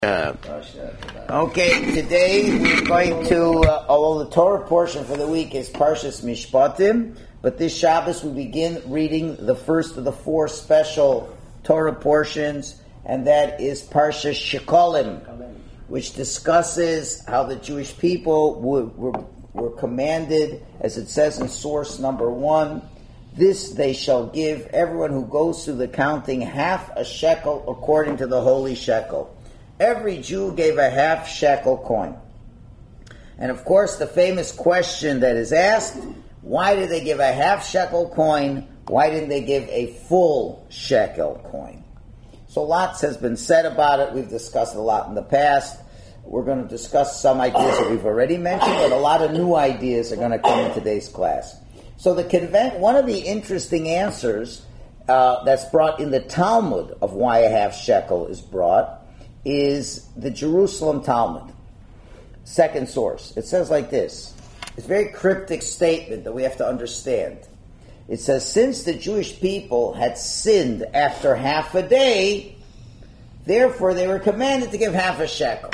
Okay, today we're going to, although the Torah portion for the week is Parshas Mishpatim, but this Shabbos we begin reading the first of the four special Torah portions, and that is Parshas Shekalim, which discusses how the Jewish people were commanded, as it says in source number 1, this they shall give everyone who goes through the counting half a shekel according to the holy shekel. Every Jew gave a half shekel coin. And of course, the famous question that is asked, why did they give a half shekel coin? Why didn't they give a full shekel coin? So lots has been said about it. We've discussed a lot in the past. We're going to discuss some ideas that we've already mentioned, but a lot of new ideas are going to come in today's class. So one of the interesting answers that's brought in the Talmud of why a half shekel is brought is the Jerusalem Talmud. Second source. It says like this. It's a very cryptic statement that we have to understand. It says, since the Jewish people had sinned after half a day, therefore they were commanded to give half a shekel.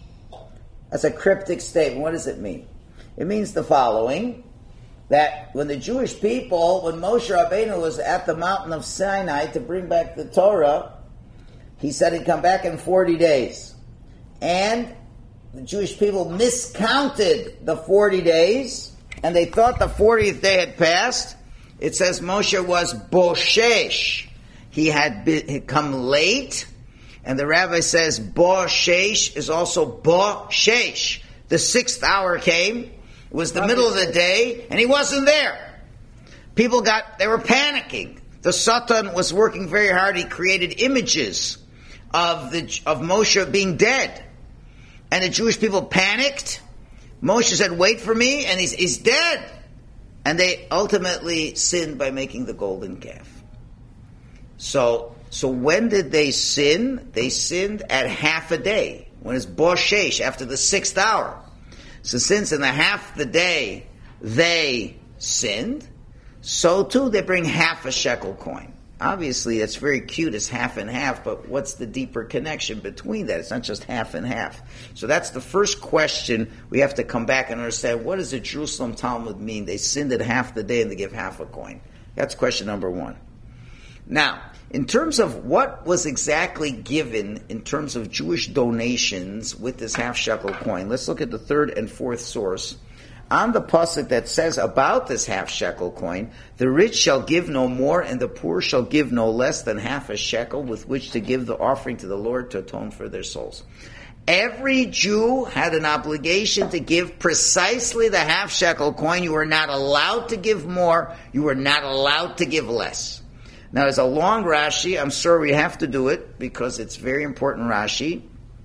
That's a cryptic statement. What does it mean? It means the following, that when the Jewish people, when Moshe Rabbeinu was at the mountain of Sinai to bring back the Torah, he said he'd come back in 40 days. And the Jewish people miscounted the 40 days, and they thought the 40th day had passed. It says Moshe was boshesh. He had come late, and the rabbi says boshesh is also boshesh. The 6th hour came, it was the middle of the day, and he wasn't there. They were panicking. The Satan was working very hard. He created images of Moshe being dead. And the Jewish people panicked. Moshe said, wait for me, and he's dead. And they ultimately sinned by making the golden calf. So when did they sin? They sinned at half a day, when it's boshesh, after the 6th hour. So since in the half the day they sinned, so too they bring half a shekel coin. Obviously, that's very cute, it's half and half, but what's the deeper connection between that? It's not just half and half. So that's the first question we have to come back and understand. What does the Jerusalem Talmud mean? They sinned at half the day and they give half a coin. That's question number 1. Now, in terms of what was exactly given in terms of Jewish donations with this half shekel coin, let's look at the 3rd and 4th source. On the pasuk that says about this half shekel coin, the rich shall give no more and the poor shall give no less than half a shekel with which to give the offering to the Lord to atone for their souls. Every Jew had an obligation to give precisely the half shekel coin. You were not allowed to give more. You were not allowed to give less. Now, there's a long Rashi. I'm sorry we have to do it because it's very important Rashi.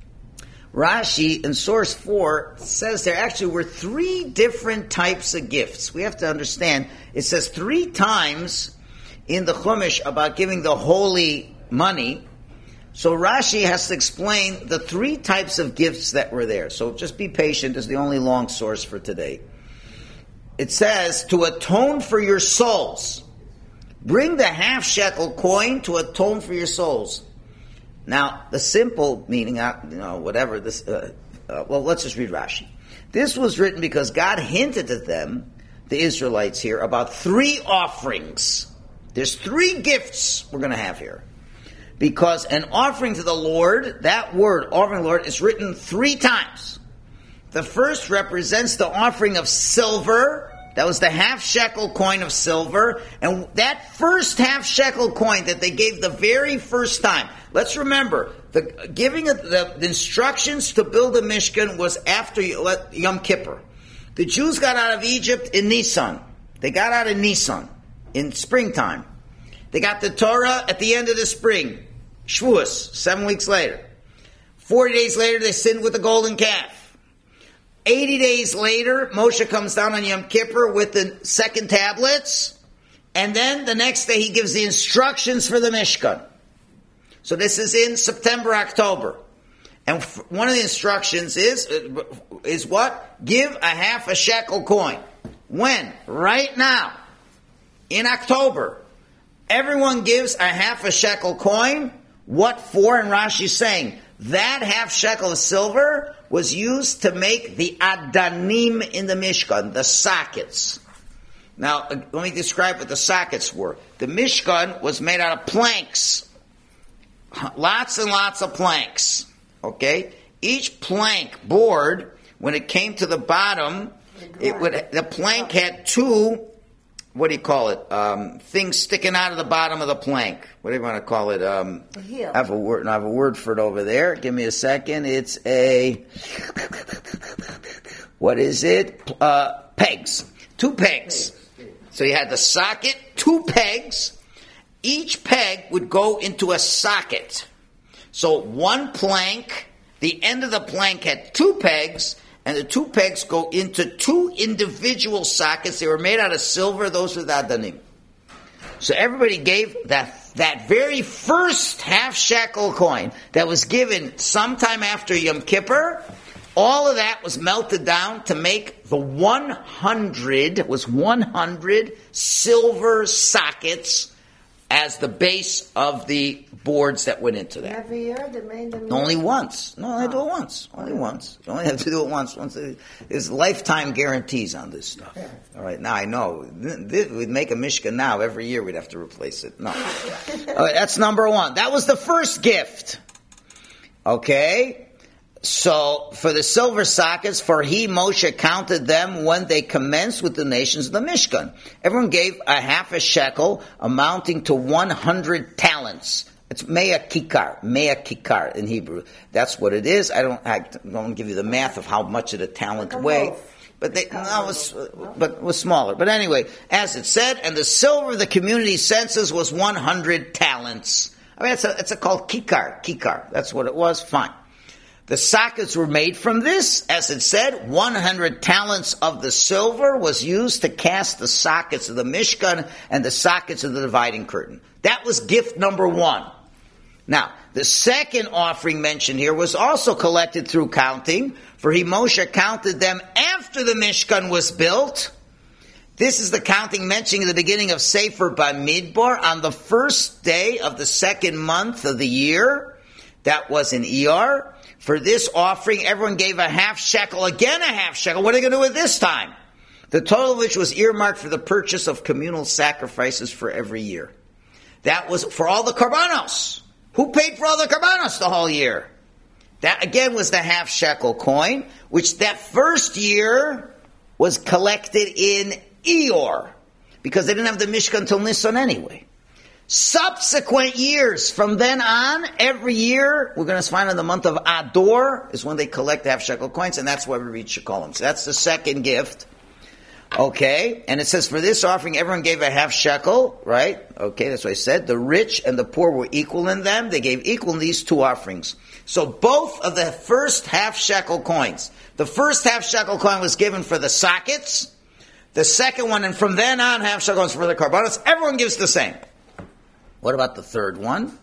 Rashi, in source 4, says there actually were 3 different types of gifts. We have to understand, it says 3 times in the Chumash about giving the holy money. So Rashi has to explain the 3 types of gifts that were there. So just be patient, this is the only long source for today. It says, to atone for your souls. Bring the half shekel coin to atone for your souls. Now, the simple meaning, whatever this, well, let's just read Rashi. This was written because God hinted to them, the Israelites here, about 3 offerings. There's 3 gifts we're going to have here. Because an offering to the Lord, that word, offering to the Lord, is written 3 times. The first represents the offering of silver. That was the half shekel coin of silver. And that first half shekel coin that they gave the very first time, let's remember, the giving of the instructions to build a Mishkan was after Yom Kippur. The Jews got out of Egypt in Nisan. They got out in Nisan, in springtime. They got the Torah at the end of the spring, Shavuos, 7 weeks later. 40 days later, they sinned with the golden calf. 80 days later, Moshe comes down on Yom Kippur with the second tablets, and then the next day he gives the instructions for the Mishkan. So this is in September, October. And one of the instructions is what? Give a half a shekel coin. When? Right now. In October. Everyone gives a half a shekel coin. What for? And Rashi's saying, That half shekel of silver was used to make the adanim in the Mishkan, the sockets. Now, let me describe what the sockets were. The Mishkan was made out of planks. Lots and lots of planks. Okay? Each plank board, when it came to the bottom, the plank had two, what do you call it? Things sticking out of the bottom of the plank. What do you want to call it? I have a word for it over there. Give me a second. It's what is it? Pegs. 2 pegs. So you had the socket, 2 pegs. Each peg would go into a socket. So one plank, the end of the plank had 2 pegs, and the 2 pegs go into 2 individual sockets. They were made out of silver. Those were the adanim. So everybody gave that very first half shekel coin that was given sometime after Yom Kippur. All of that was melted down to make the 100 silver sockets as the base of the boards that went into that. Every year they made them? Only once. No, I do it once. Only once. You only have to do it once. There's lifetime guarantees on this stuff. All right, now I know. We'd make a Mishkan now. Every year we'd have to replace it. No. All right, that's number 1. That was the first gift. Okay? So, for the silver sockets, for Moshe counted them when they commenced with the nations of the Mishkan. Everyone gave a half a shekel, amounting to 100 talents. It's mea kikar in Hebrew. That's what it is. I don't give you the math of how much of the talent weighed. But it was smaller. But anyway, as it said, and the silver of the community census was 100 talents. I mean, it's called kikar. That's what it was. Fine. The sockets were made from this. As it said, 100 talents of the silver was used to cast the sockets of the Mishkan and the sockets of the dividing curtain. That was gift number 1. Now, the second offering mentioned here was also collected through counting, for Moshe counted them after the Mishkan was built. This is the counting mentioned in the beginning of Sefer Bamidbar on the first day of the 2nd month of the year. That was in Iyar. For this offering, everyone gave a half shekel, again a half shekel. What are they going to do with this time? The total of which was earmarked for the purchase of communal sacrifices for every year. That was for all the karbanos. Who paid for all the karbanos the whole year? That again was the half shekel coin, which that first year was collected in Iyar, because they didn't have the Mishkan until Nisan anyway. Subsequent years, from then on, every year, we're going to find in the month of Ador is when they collect half shekel coins, and that's why we read Shekolim. So that's the second gift. Okay, and it says for this offering, everyone gave a half shekel, right? Okay, that's what I said. The rich and the poor were equal in them. They gave equal in these 2 offerings. So both of the first half shekel coins, the first half shekel coin was given for the sockets, the second one, and from then on, half shekel coins for the karbanos. Everyone gives the same. What about the third one?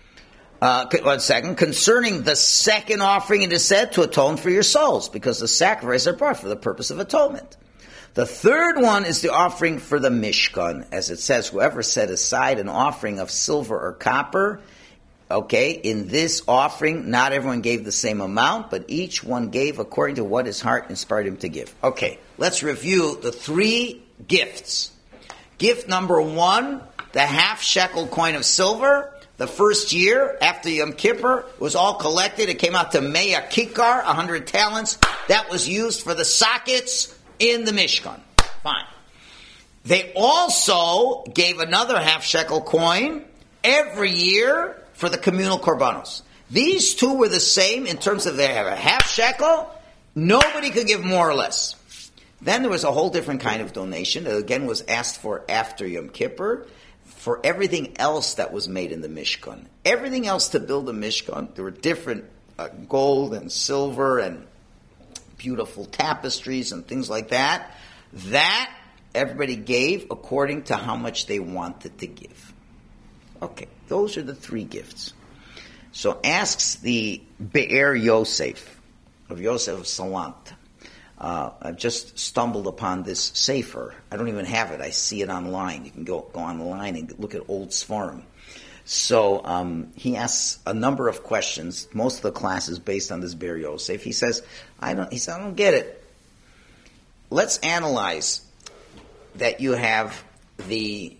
1 second. Concerning the second offering, it is said to atone for your souls, because the sacrifices are brought for the purpose of atonement. The third one is the offering for the Mishkan. As it says, whoever set aside an offering of silver or copper, okay, in this offering, not everyone gave the same amount, but each one gave according to what his heart inspired him to give. Okay, let's review the 3 gifts. Gift number 1, the half shekel coin of silver. The first year after Yom Kippur was all collected. It came out to mea kikar, 100 talents. That was used for the sockets in the Mishkan. Fine. They also gave another half shekel coin every year for the communal korbanos. These 2 were the same in terms of they have a half shekel. Nobody could give more or less. Then there was a whole different kind of donation that again was asked for after Yom Kippur for everything else that was made in the Mishkan. Everything else to build the Mishkan, there were different gold and silver and beautiful tapestries and things like that. That everybody gave according to how much they wanted to give. Okay, those are the 3 gifts. So asks the Be'er Yosef of Salant. I've just stumbled upon this sefer. I don't even have it. I see it online. You can go online and look at old Sfarim. So he asks a number of questions. Most of the class is based on this Ber Yosef. He says, I don't get it. Let's analyze that you have the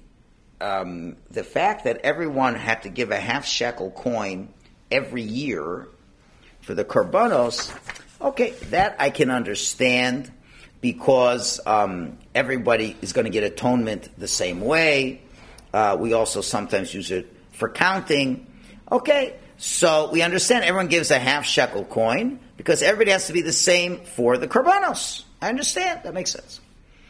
fact that everyone had to give a half shekel coin every year for the korbanos. Okay, that I can understand because everybody is going to get atonement the same way. We also sometimes use it for counting. Okay, so we understand everyone gives a half shekel coin because everybody has to be the same for the korbanos. I understand, that makes sense.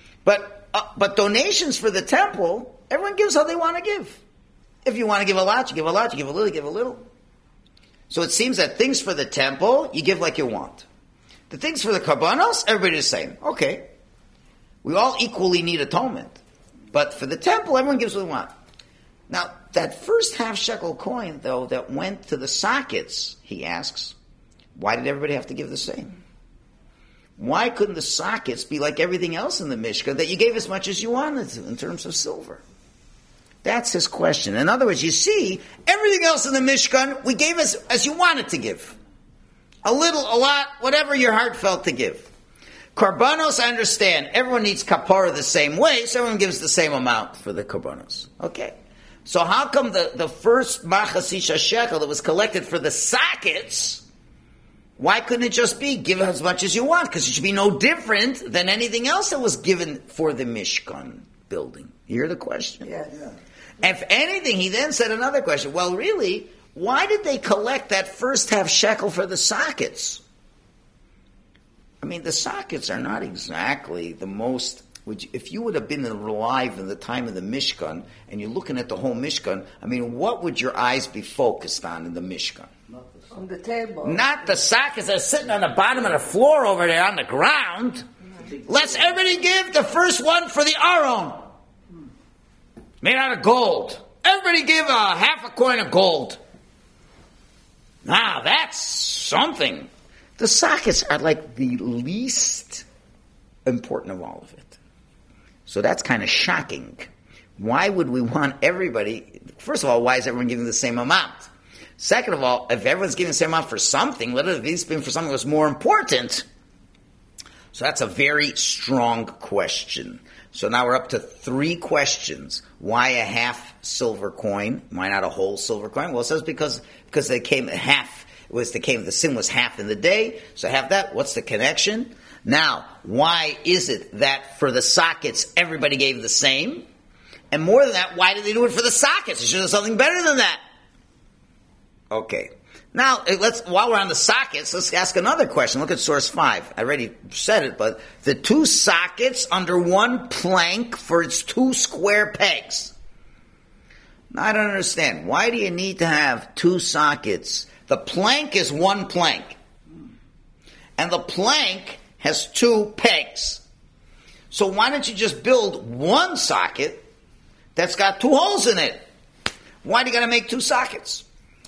But donations for the temple, everyone gives how they want to give. If you want to give a lot, you give a lot. You give a little, you give a little. So it seems that things for the temple, you give like you want. The things for the korbanos, everybody's the same. Okay. We all equally need atonement. But for the temple, everyone gives what they want. Now, that first half shekel coin, though, that went to the sockets, he asks, why did everybody have to give the same? Why couldn't the sockets be like everything else in the Mishkan, that you gave as much as you wanted to in terms of silver? That's his question. In other words, you see, everything else in the Mishkan, we gave as you wanted to give. A little, a lot, whatever your heart felt to give. Korbanos, I understand. Everyone needs kapara the same way, so everyone gives the same amount for the korbanos. Okay. So how come the first machasisha shekel that was collected for the sockets, why couldn't it just be give as much as you want? Because it should be no different than anything else that was given for the Mishkan building. You hear the question? Yeah. If anything, he then said another question. Well, really, why did they collect that first half shekel for the sockets? I mean, the sockets are not exactly the most... If you would have been alive in the time of the Mishkan, and you're looking at the whole Mishkan, I mean, what would your eyes be focused on in the Mishkan? On the table. Not the sockets that are sitting on the bottom of the floor over there on the ground. Let's everybody give the first one for the Aron. Made out of gold. Everybody give a half a coin of gold. Now, that's something. The sockets are like the least important of all of it. So that's kind of shocking. Why would we want everybody... First of all, why is everyone giving the same amount? Second of all, if everyone's giving the same amount for something, let it at least be for something that's more important. So that's a very strong question. So now we're up to 3 questions. Why a half silver coin? Why not a whole silver coin? Well, it says because they came half. The sin was half in the day. So half that. What's the connection? Now, why is it that for the sockets everybody gave the same? And more than that, why did they do it for the sockets? They should have something better than that. Okay. Now, while we're on the sockets, let's ask another question. Look at source 5. I already said it, but the 2 sockets under one plank for its 2 square pegs. Now, I don't understand. Why do you need to have 2 sockets? The plank is one plank. And the plank has 2 pegs. So why don't you just build one socket that's got 2 holes in it? Why do you got to make 2 sockets?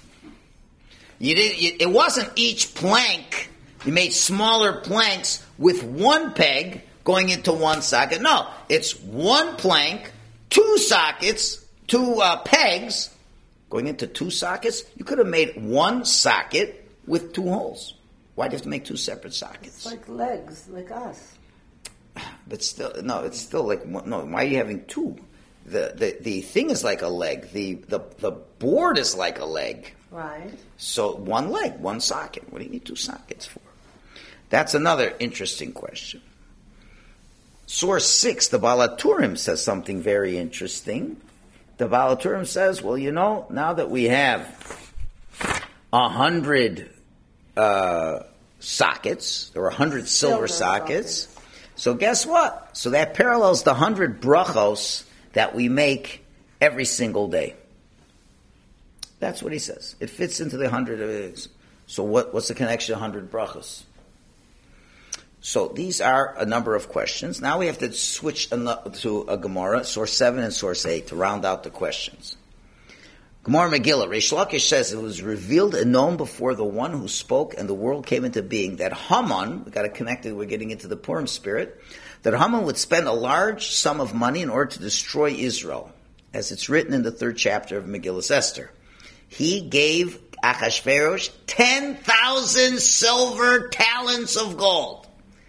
It wasn't each plank. You made smaller planks with 1 peg going into 1 socket. No, it's 1 plank, 2 sockets, 2 pegs going into 2 sockets. You could have made 1 socket with 2 holes. Why do you have to make 2 separate sockets? It's like legs, like us. But still, no, it's still like, no, why are you having 2? The thing is like a leg. The board is like a leg. Right. So 1 leg, 1 socket. What do you need 2 sockets for? That's another interesting question. Source 6, the Baal HaTurim says something very interesting. The Baal HaTurim says, well, now that we have 100 sockets, or 100 silver sockets, so guess what? So that parallels the 100 brachos that we make every single day. That's what he says. It fits into the 100. So what's the connection to 100 brachos? So these are a number of questions. Now we have to switch to a Gemara, source 7 and source 8, to round out the questions. Gemara Megillah, Reish Lakish says, it was revealed and known before the one who spoke and the world came into being, that Haman, we got to connect it, we're getting into the Purim spirit, that Haman would spend a large sum of money in order to destroy Israel, as it's written in the 3rd chapter of Megillah Esther. he gave Achashverosh 10,000 silver talents of gold.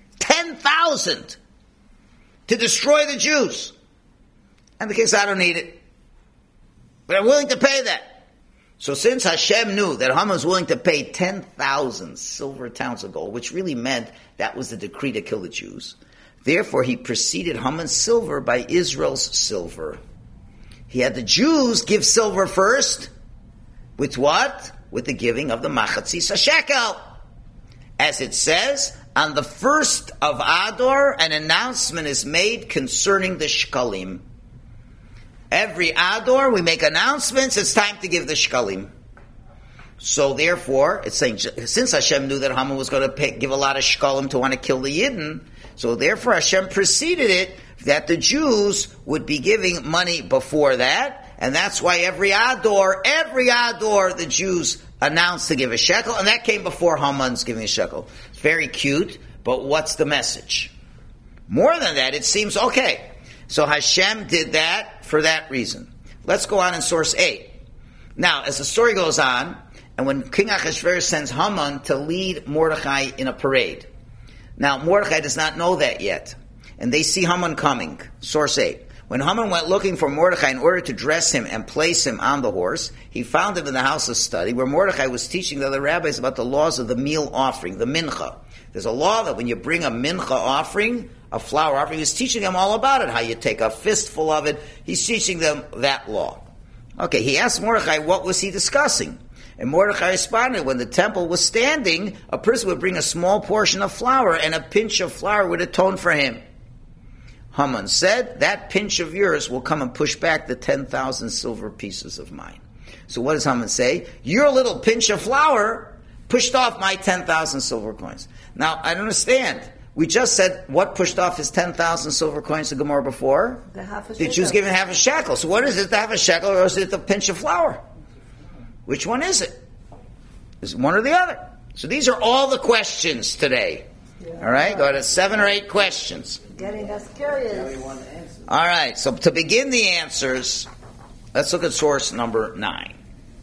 10,000 to destroy the Jews. And the king said, I don't need it, but I'm willing to pay that. So since Hashem knew that Haman was willing to pay 10,000 silver talents of gold, which really meant that was the decree to kill the Jews, therefore he preceded Haman's silver by Israel's silver. He had the Jews give silver first. With what? With the giving of the machatzis shekel. As it says, on the first of Adar, an announcement is made concerning the shkalim. Every Adar, we make announcements, it's time to give the shkalim. So therefore, it's saying, since Hashem knew that Haman was going to give a lot of shkalim to want to kill the Yidden, so therefore Hashem preceded it that the Jews would be giving money before that, and that's why every Adar, the Jews announced to give a shekel, and that came before Haman's giving a shekel. It's very cute, but what's the message? More than that, it seems, okay, so Hashem did that for that reason. Let's go on in source 8. Now, as the story goes on, and when King Achashverosh sends Haman to lead Mordechai in a parade. Now, Mordechai does not know that yet. And they see Haman coming. Source 8. When Haman went looking for Mordechai in order to dress him and place him on the horse, he found him in the house of study where Mordechai was teaching the other rabbis about the laws of the meal offering, the mincha. There's a law that when you bring a mincha offering, a flour offering, he's teaching them all about it, how you take a fistful of it. He's teaching them that law. Okay, he asked Mordechai, what was he discussing? And Mordechai responded, when the temple was standing, a person would bring a small portion of flour, and a pinch of flour would atone for him. Haman said, that pinch of yours will come and push back the 10,000 silver pieces of mine. So what does Haman say? Your little pinch of flour pushed off my 10,000 silver coins. Now, I don't understand. We just said what pushed off his 10,000 silver coins to Gemara before? The Jews given half a shekel. So what is it, the half a shekel, or is it the pinch of flour? Which one is it? Is it one or the other? So these are all the questions today. Yeah. All right, go to 7 or 8 questions. Getting us curious. All right, so to begin the answers, let's look at source number 9.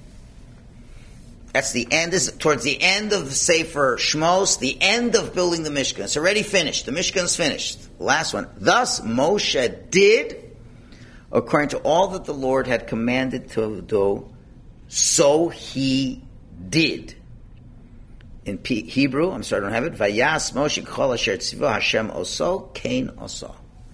That's the end. This is towards the end of the Sefer Shmos, the end of building the Mishkan. It's already finished. The Mishkan's finished. Last one. Thus Moshe did according to all that the Lord had commanded to do. So he did. In Hebrew, I'm sorry, I don't have it. Vayas Moshe kol asher tzivo Hashem oso, kain oso.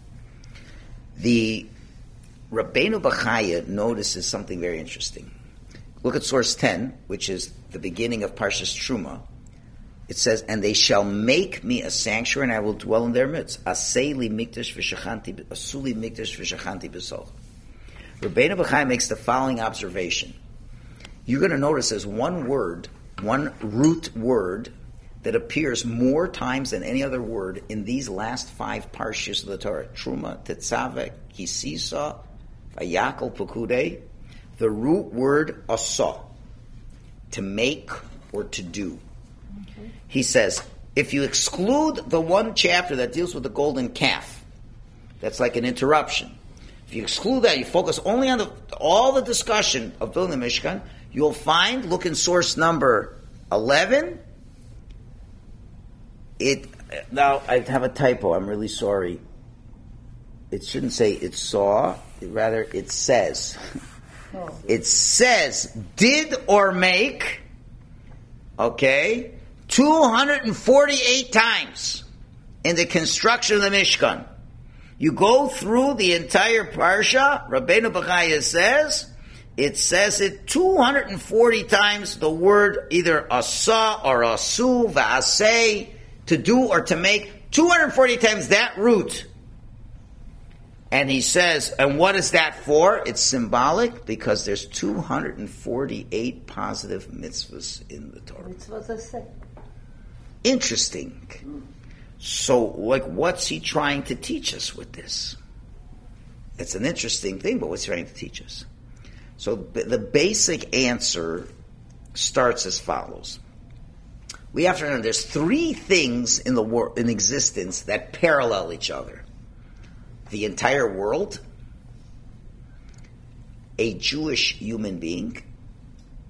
The Rabbeinu Bachaya notices something very interesting. Look at source 10, which is the beginning of Parshas Truma. It says, and they shall make me a sanctuary, and I will dwell in their midst. Aseli mikdash v'shachanti, asuli mikdash v'shachanti b'soch. Rabbeinu Bachaya makes the following observation. You're going to notice there's one word, one root word, that appears more times than any other word in these last 5 parshas of the Torah. Truma, Tetzaveh, Kisisa, Vayakol, Pekudei. The root word asa, to make or to do. Okay. He says, if you exclude the one chapter that deals with the golden calf, that's like an interruption. If you exclude that, you focus only on all the discussion of building the Mishkan, you'll find, look in source number 11, now I have a typo, I'm really sorry. It shouldn't say it saw, rather it says. It says, did or make, 248 times in the construction of the Mishkan. You go through the entire Parsha, Rabbeinu Bachaya says, it says it 240 times, the word either asa or asu, va'aseh, to do or to make, 240 times that root. And he says, and what is that for? It's symbolic because there's 248 positive mitzvahs in the Torah. Mitzvahs are sick. Interesting. So, what's he trying to teach us with this? It's an interesting thing, but what's he trying to teach us? So, the basic answer starts as follows. We have to remember there's 3 things in the world, in existence, that parallel each other. The entire world, a Jewish human being,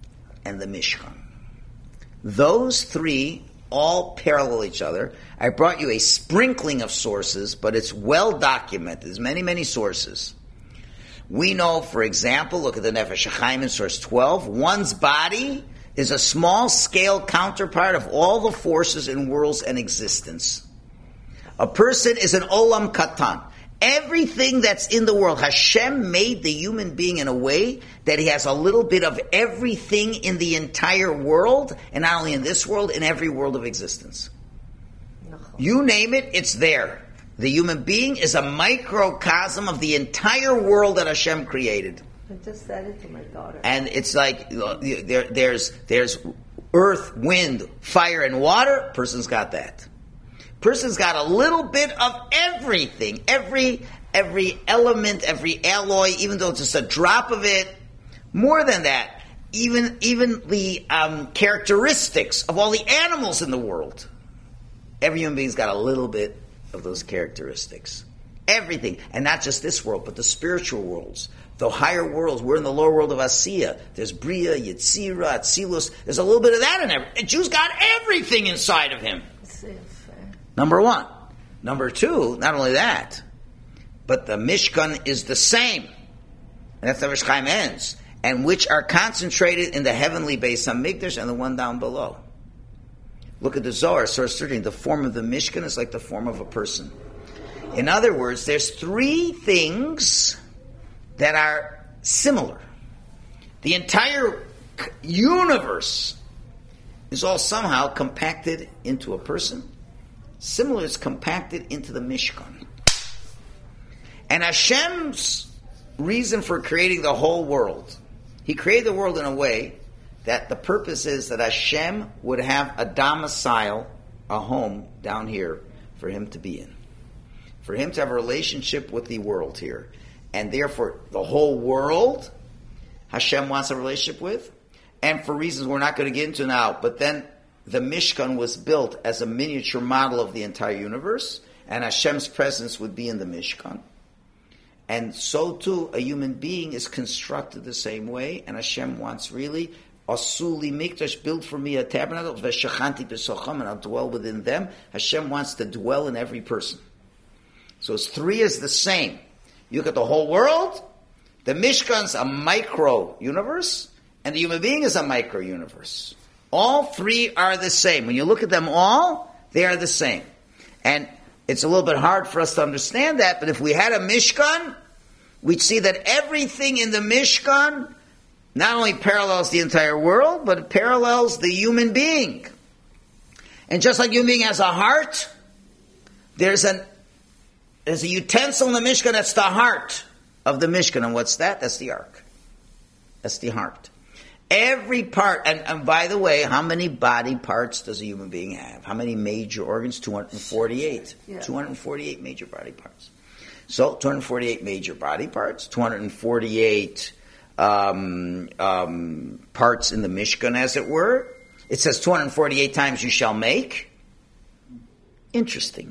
and the Mishkan. Those three all parallel each other. I brought you a sprinkling of sources, but it's well documented. There's many, many sources. We know, for example, look at the Nefesh HaChaim in source 12, one's body is a small-scale counterpart of all the forces in worlds and existence. A person is an olam katan. Everything that's in the world, Hashem made the human being in a way that he has a little bit of everything in the entire world, and not only in this world, in every world of existence. You name it, it's there. The human being is a microcosm of the entire world that Hashem created. I just said it to my daughter. And it's like there's earth, wind, fire, and water. Person's got that. Person's got a little bit of everything, every element, every alloy, even though it's just a drop of it. More than that, even the characteristics of all the animals in the world. Every human being's got a little bit of those characteristics. Everything. And not just this world, but the spiritual worlds. The higher worlds. We're in the lower world of Asiya. There's Bria, Yetzira, Atzilus. There's a little bit of that in there. And Jew's got everything inside of him. Number one. Number two, not only that, but the Mishkan is the same. And that's how Nefesh HaChaim ends. And which are concentrated in the heavenly Beis HaMikdash and the one down below. Look at the Zohar, source 13. The form of the Mishkan is like the form of a person. In other words, there's three things that are similar. The entire universe is all somehow compacted into a person. Similar is compacted into the Mishkan. And Hashem's reason for creating the whole world, He created the world in a way that the purpose is that Hashem would have a domicile, a home down here for Him to be in. For Him to have a relationship with the world here. And therefore, the whole world, Hashem wants a relationship with. And for reasons we're not going to get into now, but then the Mishkan was built as a miniature model of the entire universe, and Hashem's presence would be in the Mishkan. And so too, a human being is constructed the same way, and Hashem wants really, Asuli Mikdash, build for me a tabernacle, Veshachanti B'socham, and I'll dwell within them. Hashem wants to dwell in every person. So it's three is the same. You look at the whole world, the Mishkan's a micro-universe, and the human being is a micro-universe. All three are the same. When you look at them all, they are the same. And it's a little bit hard for us to understand that, but if we had a Mishkan, we'd see that everything in the Mishkan not only parallels the entire world, but it parallels the human being. And just like human being has a heart, there's a utensil in the Mishkan that's the heart of the Mishkan. And what's that? That's the ark. That's the heart. Every part, and by the way, how many body parts does a human being have? How many major organs? 248. Yeah. 248 major body parts. So, 248 major body parts, 248 parts in the Mishkan, as it were. It says 248 times you shall make. Interesting.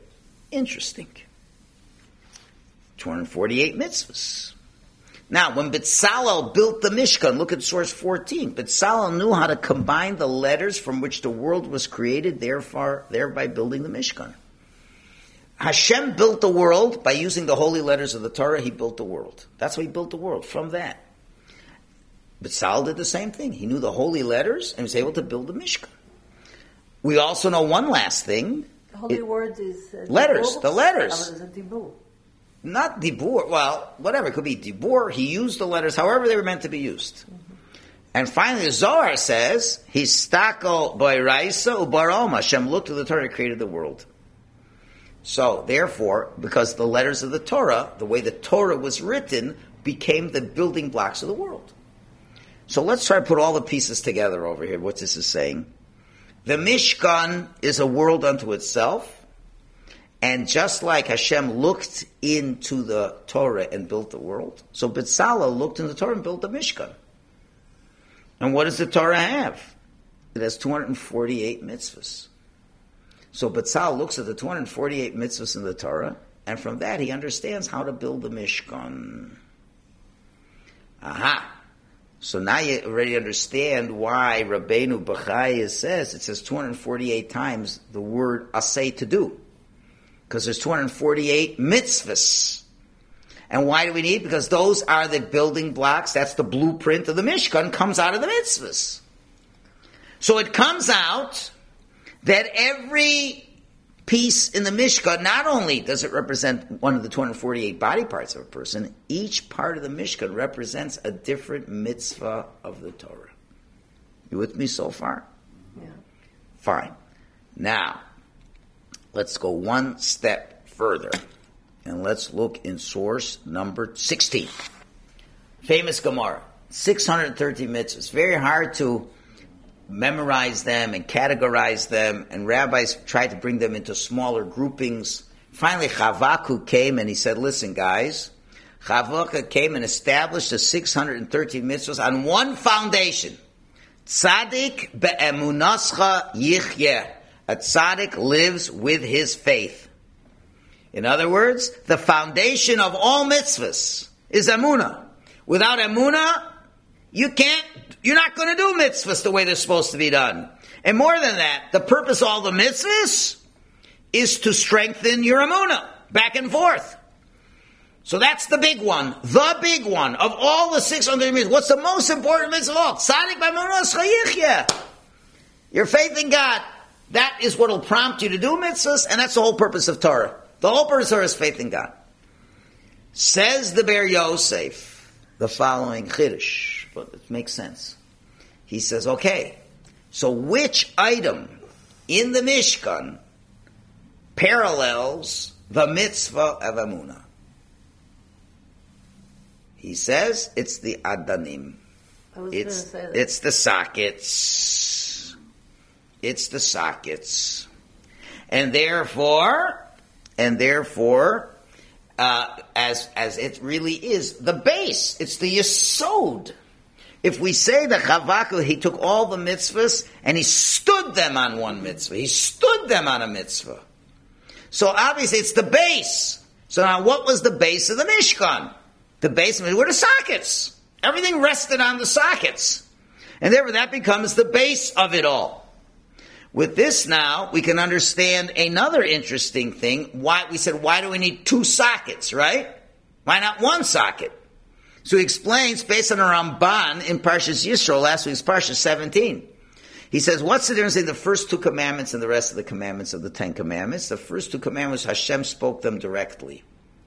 248 mitzvahs. Now, when Betzalel built the Mishkan, look at source 14. Betzalel knew how to combine the letters from which the world was created, thereby building the Mishkan. Hashem built the world by using the holy letters of the Torah. He built the world. That's how He built the world, from that. Betzalel did the same thing. He knew the holy letters and was able to build the Mishkan. We also know one last thing. The holy word is... letters, the letters. Is a dibur. Not dibur, well, whatever, it could be dibur. He used the letters however they were meant to be used. Mm-hmm. And finally, the Zohar says, Histako b'iraisa ubarom. Hashem looked at the Torah and created the world. So, therefore, because the letters of the Torah, the way the Torah was written, became the building blocks of the world. So let's try to put all the pieces together over here, what this is saying. The Mishkan is a world unto itself. And just like Hashem looked into the Torah and built the world, so Betzalel looked in the Torah and built the Mishkan. And what does the Torah have? It has 248 mitzvahs. So Betzalel looks at the 248 mitzvahs in the Torah, and from that he understands how to build the Mishkan. Aha! So now you already understand why Rabbeinu Bachaya says, it says 248 times the word asay, to do. Because there's 248 mitzvahs. And why do we need? Because those are the building blocks, that's the blueprint of the Mishkan, comes out of the mitzvahs. So it comes out that every piece in the Mishkan, not only does it represent one of the 248 body parts of a person, each part of the Mishkan represents a different mitzvah of the Torah. You with me so far? Yeah. Fine. Now, let's go one step further, and let's look in source number 16. Famous Gemara. 630 mitzvahs. Very hard to memorize them and categorize them, and rabbis tried to bring them into smaller groupings. Finally, Chavaku came and he said, listen guys, Chavaku came and established the 630 mitzvahs on one foundation. Tzadik be'emunascha yichyeh. A tzaddik lives with his faith. In other words, the foundation of all mitzvahs is emunah. Without emunah, you're not going to do mitzvahs the way they're supposed to be done. And more than that, the purpose of all the mitzvahs is to strengthen your emunah, back and forth. So that's the big one of all the 600 mitzvahs. What's the most important mitzvah of all? Tzadik b'emunascha yichyeh. Your faith in God. That is what will prompt you to do mitzvahs, and that's the whole purpose of Torah. The whole purpose of Torah is faith in God. Says the Ber Yosef the following chiddush, but it makes sense. He says, okay, so which item in the Mishkan parallels the mitzvah of Emunah? He says it's the Adanim. It's the sockets. It's the sockets. And therefore, as it really is the base, it's the yesod. If we say that Chavaku, he took all the mitzvahs and he stood them on one mitzvah. He stood them on a mitzvah. So obviously it's the base. So now what was the base of the Mishkan? The base were the sockets. Everything rested on the sockets. And therefore that becomes the base of it all. With this now, we can understand another interesting thing. Why do we need two sockets, right? Why not one socket? So he explains, based on a Ramban in Parshas Yisro, last week's Parshas 17. He says, what's the difference between the first two commandments and the rest of the commandments of the 10 commandments? The first two commandments, Hashem spoke them directly.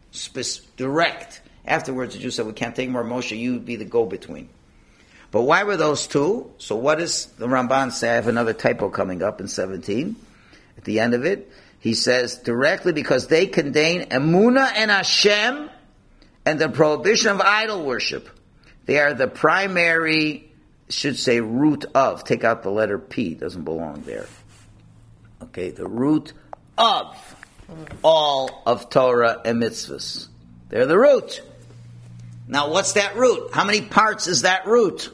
Direct. Afterwards, the Jews said, we can't take more, Moshe, you be the go-between. But why were those two? So what does the Ramban say? I have another typo coming up in 17. At the end of it, he says, directly because they contain Emunah and Hashem and the prohibition of idol worship. They are the primary, should say, root of. Take out the letter P. It doesn't belong there. Okay, the root of all of Torah and mitzvahs. They're the root. Now what's that root? How many parts is that root?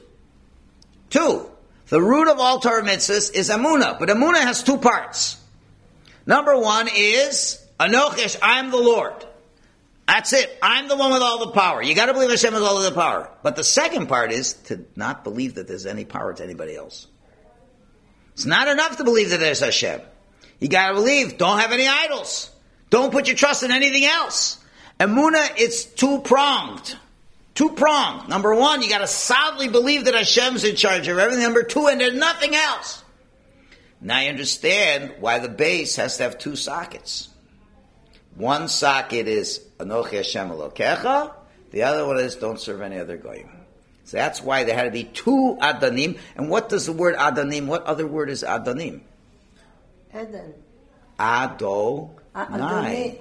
2. The root of all Torah mitzvahs is Emunah, but Emunah has 2 parts. Number 1 is Anochesh, I am the Lord. That's it. I'm the one with all the power. You got to believe Hashem has all of the power. But the second part is to not believe that there's any power to anybody else. It's not enough to believe that there's Hashem. You got to believe. Don't have any idols. Don't put your trust in anything else. Emunah, it's two-pronged. Two-pronged. Number 1, you got to solidly believe that Hashem's in charge of everything. Number 2, and there's nothing else. Now you understand why the base has to have 2 sockets. One socket is Anochi Hashem Elokecha. The other one is don't serve any other goyim. So that's why there had to be 2 Adanim. And what does the word Adanim, what other word is Adanim? Eden. Adonai.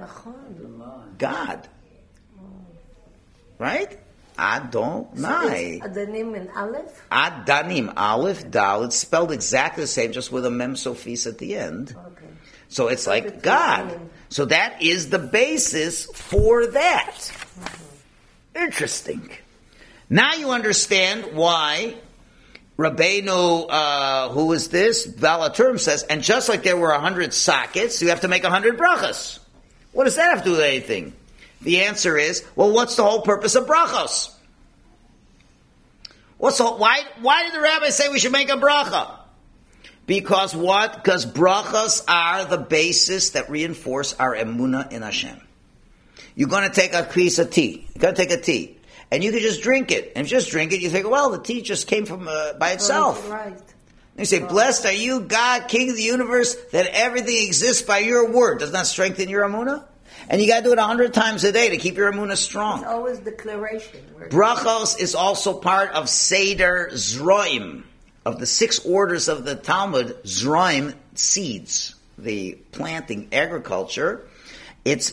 God. Right? Adonai. So Adanim and Aleph? Adanim, Aleph, Dal. It's spelled exactly the same, just with a mem sophis at the end. Okay. So it's like God. So that is the basis for that. Mm-hmm. Interesting. Now you understand why Rabbeinu, who is this? Valaturim says, and just like there were 100 sockets, you have to make 100 brachas. What does that have to do with anything? The answer is, well, what's the whole purpose of brachos? Why did the rabbi say we should make a bracha? Because what? Because brachas are the basis that reinforce our emunah in Hashem. You're going to take a piece of tea. You're going to take a tea. And you can just drink it. And if you just drink it, you think, well, the tea just came from by itself. Right. And you say, blessed are you, God, King of the universe, that everything exists by your word. Doesn't that strengthen your emunah? And you got to do it 100 times a day to keep your emunah strong. It's always declaration. Brachos is also part of Seder Zroim. Of the 6 orders of the Talmud, Zroim, seeds, the planting, agriculture, it's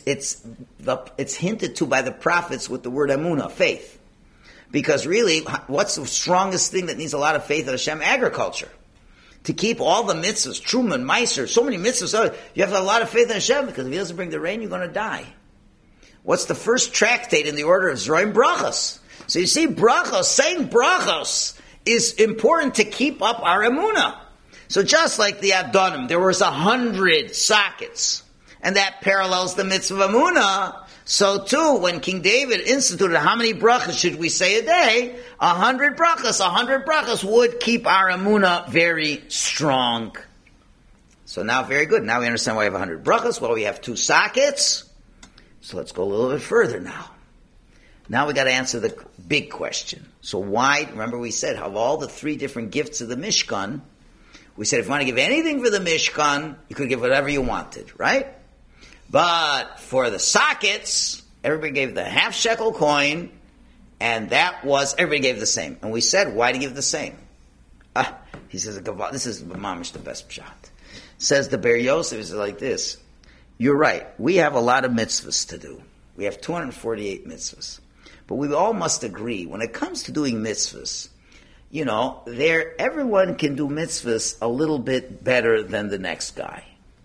hinted to by the prophets with the word emunah, faith. Because really, what's the strongest thing that needs a lot of faith in Hashem? Agriculture. To keep all the mitzvahs, Truman, Meiser, so many mitzvahs, you have to have a lot of faith in Hashem, because if He doesn't bring the rain, you're going to die. What's the first tractate in the order of Zroim? Brachos. So you see, brachos, saying brachos, is important to keep up our emunah. So just like the Adonim, there was 100 sockets, and that parallels the mitzvah of emunah. So too, when King David instituted how many brachas should we say a day, 100 brachas would keep our emunah very strong. So now, very good. Now we understand why we have 100 brachas. Well, we have 2 sockets. So let's go a little bit further now. Now we got to answer the big question. So why, remember we said, of all the 3 different gifts of the Mishkan, we said if you want to give anything for the Mishkan, you could give whatever you wanted, right? But for the sockets, everybody gave the half shekel coin, and everybody gave the same. And we said, why to give the same? He says, this is mamish the best shot. Says the Ber Yosef is like this. You're right. We have a lot of mitzvahs to do. We have 248 mitzvahs. But we all must agree, when it comes to doing mitzvahs, everyone can do mitzvahs a little bit better than the next guy.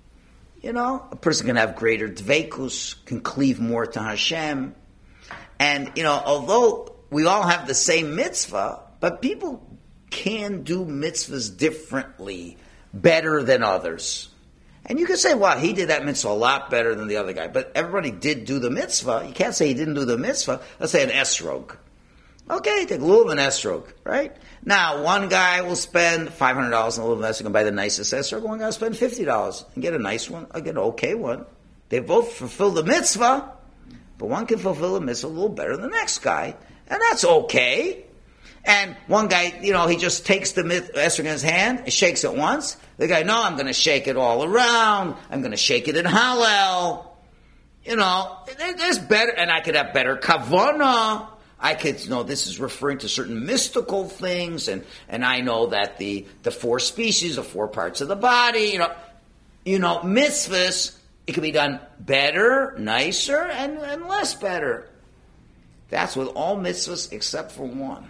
A person can have greater dveikus, can cleave more to Hashem. And, although we all have the same mitzvah, but people can do mitzvahs differently, better than others. And you can say, wow, he did that mitzvah a lot better than the other guy. But everybody did do the mitzvah. You can't say he didn't do the mitzvah. Let's say an esrog. Okay, take a little of an esrog, right? Now, one guy will spend $500 on a little esrog and buy the nicest esrog. One guy will spend $50 and get a nice one, or get an okay one. They both fulfill the mitzvah, but one can fulfill the mitzvah a little better than the next guy. And that's okay. And one guy, he just takes the esrog in his hand and shakes it once. The guy, no, I'm going to shake it all around. I'm going to shake it in Hallel. There's better, and I could have better kavanah. I could know this is referring to certain mystical things, and I know that the 4 species, the 4 parts of the body, mitzvahs, it can be done better, nicer, and less better. That's with all mitzvahs except for one.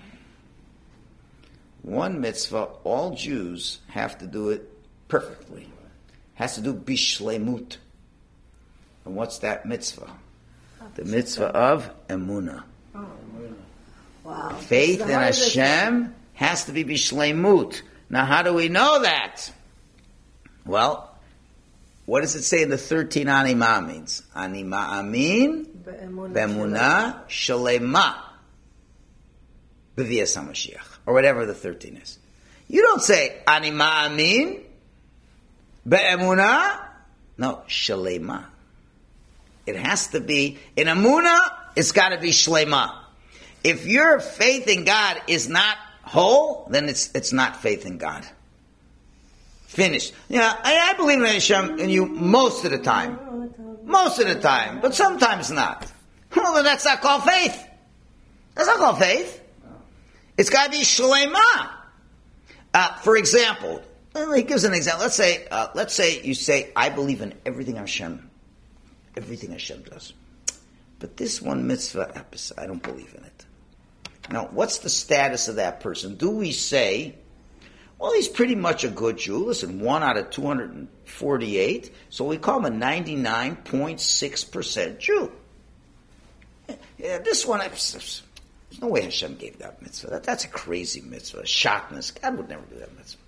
One mitzvah, all Jews have to do it perfectly. Has to do bishlemut. And what's that mitzvah? The mitzvah of emunah. Wow. Faith in Hashem has to be bishlemut. Now, how do we know that? Well, what does it say in the 13 Anima means? Anima amin, be'emunah shalema, b'vias HaMashiach, or whatever the 13 is. You don't say Anima amin, be'emunah, no, shalema. It has to be, in emunah, it's got to be shlema. If your faith in God is not whole, then it's not faith in God. Finished. I believe in Hashem in you most of the time. Most of the time. But sometimes not. Well, then that's not called faith. That's not called faith. It's got to be shlema. For example, he gives an example. Let's say you say, I believe in everything Hashem does. But this one mitzvah, I don't believe in it. Now, what's the status of that person? Do we say, well, he's pretty much a good Jew. Listen, 1 out of 248. So we call him a 99.6% Jew. Yeah, this one, there's no way Hashem gave that mitzvah. That's a crazy mitzvah, shotness. God would never do that mitzvah.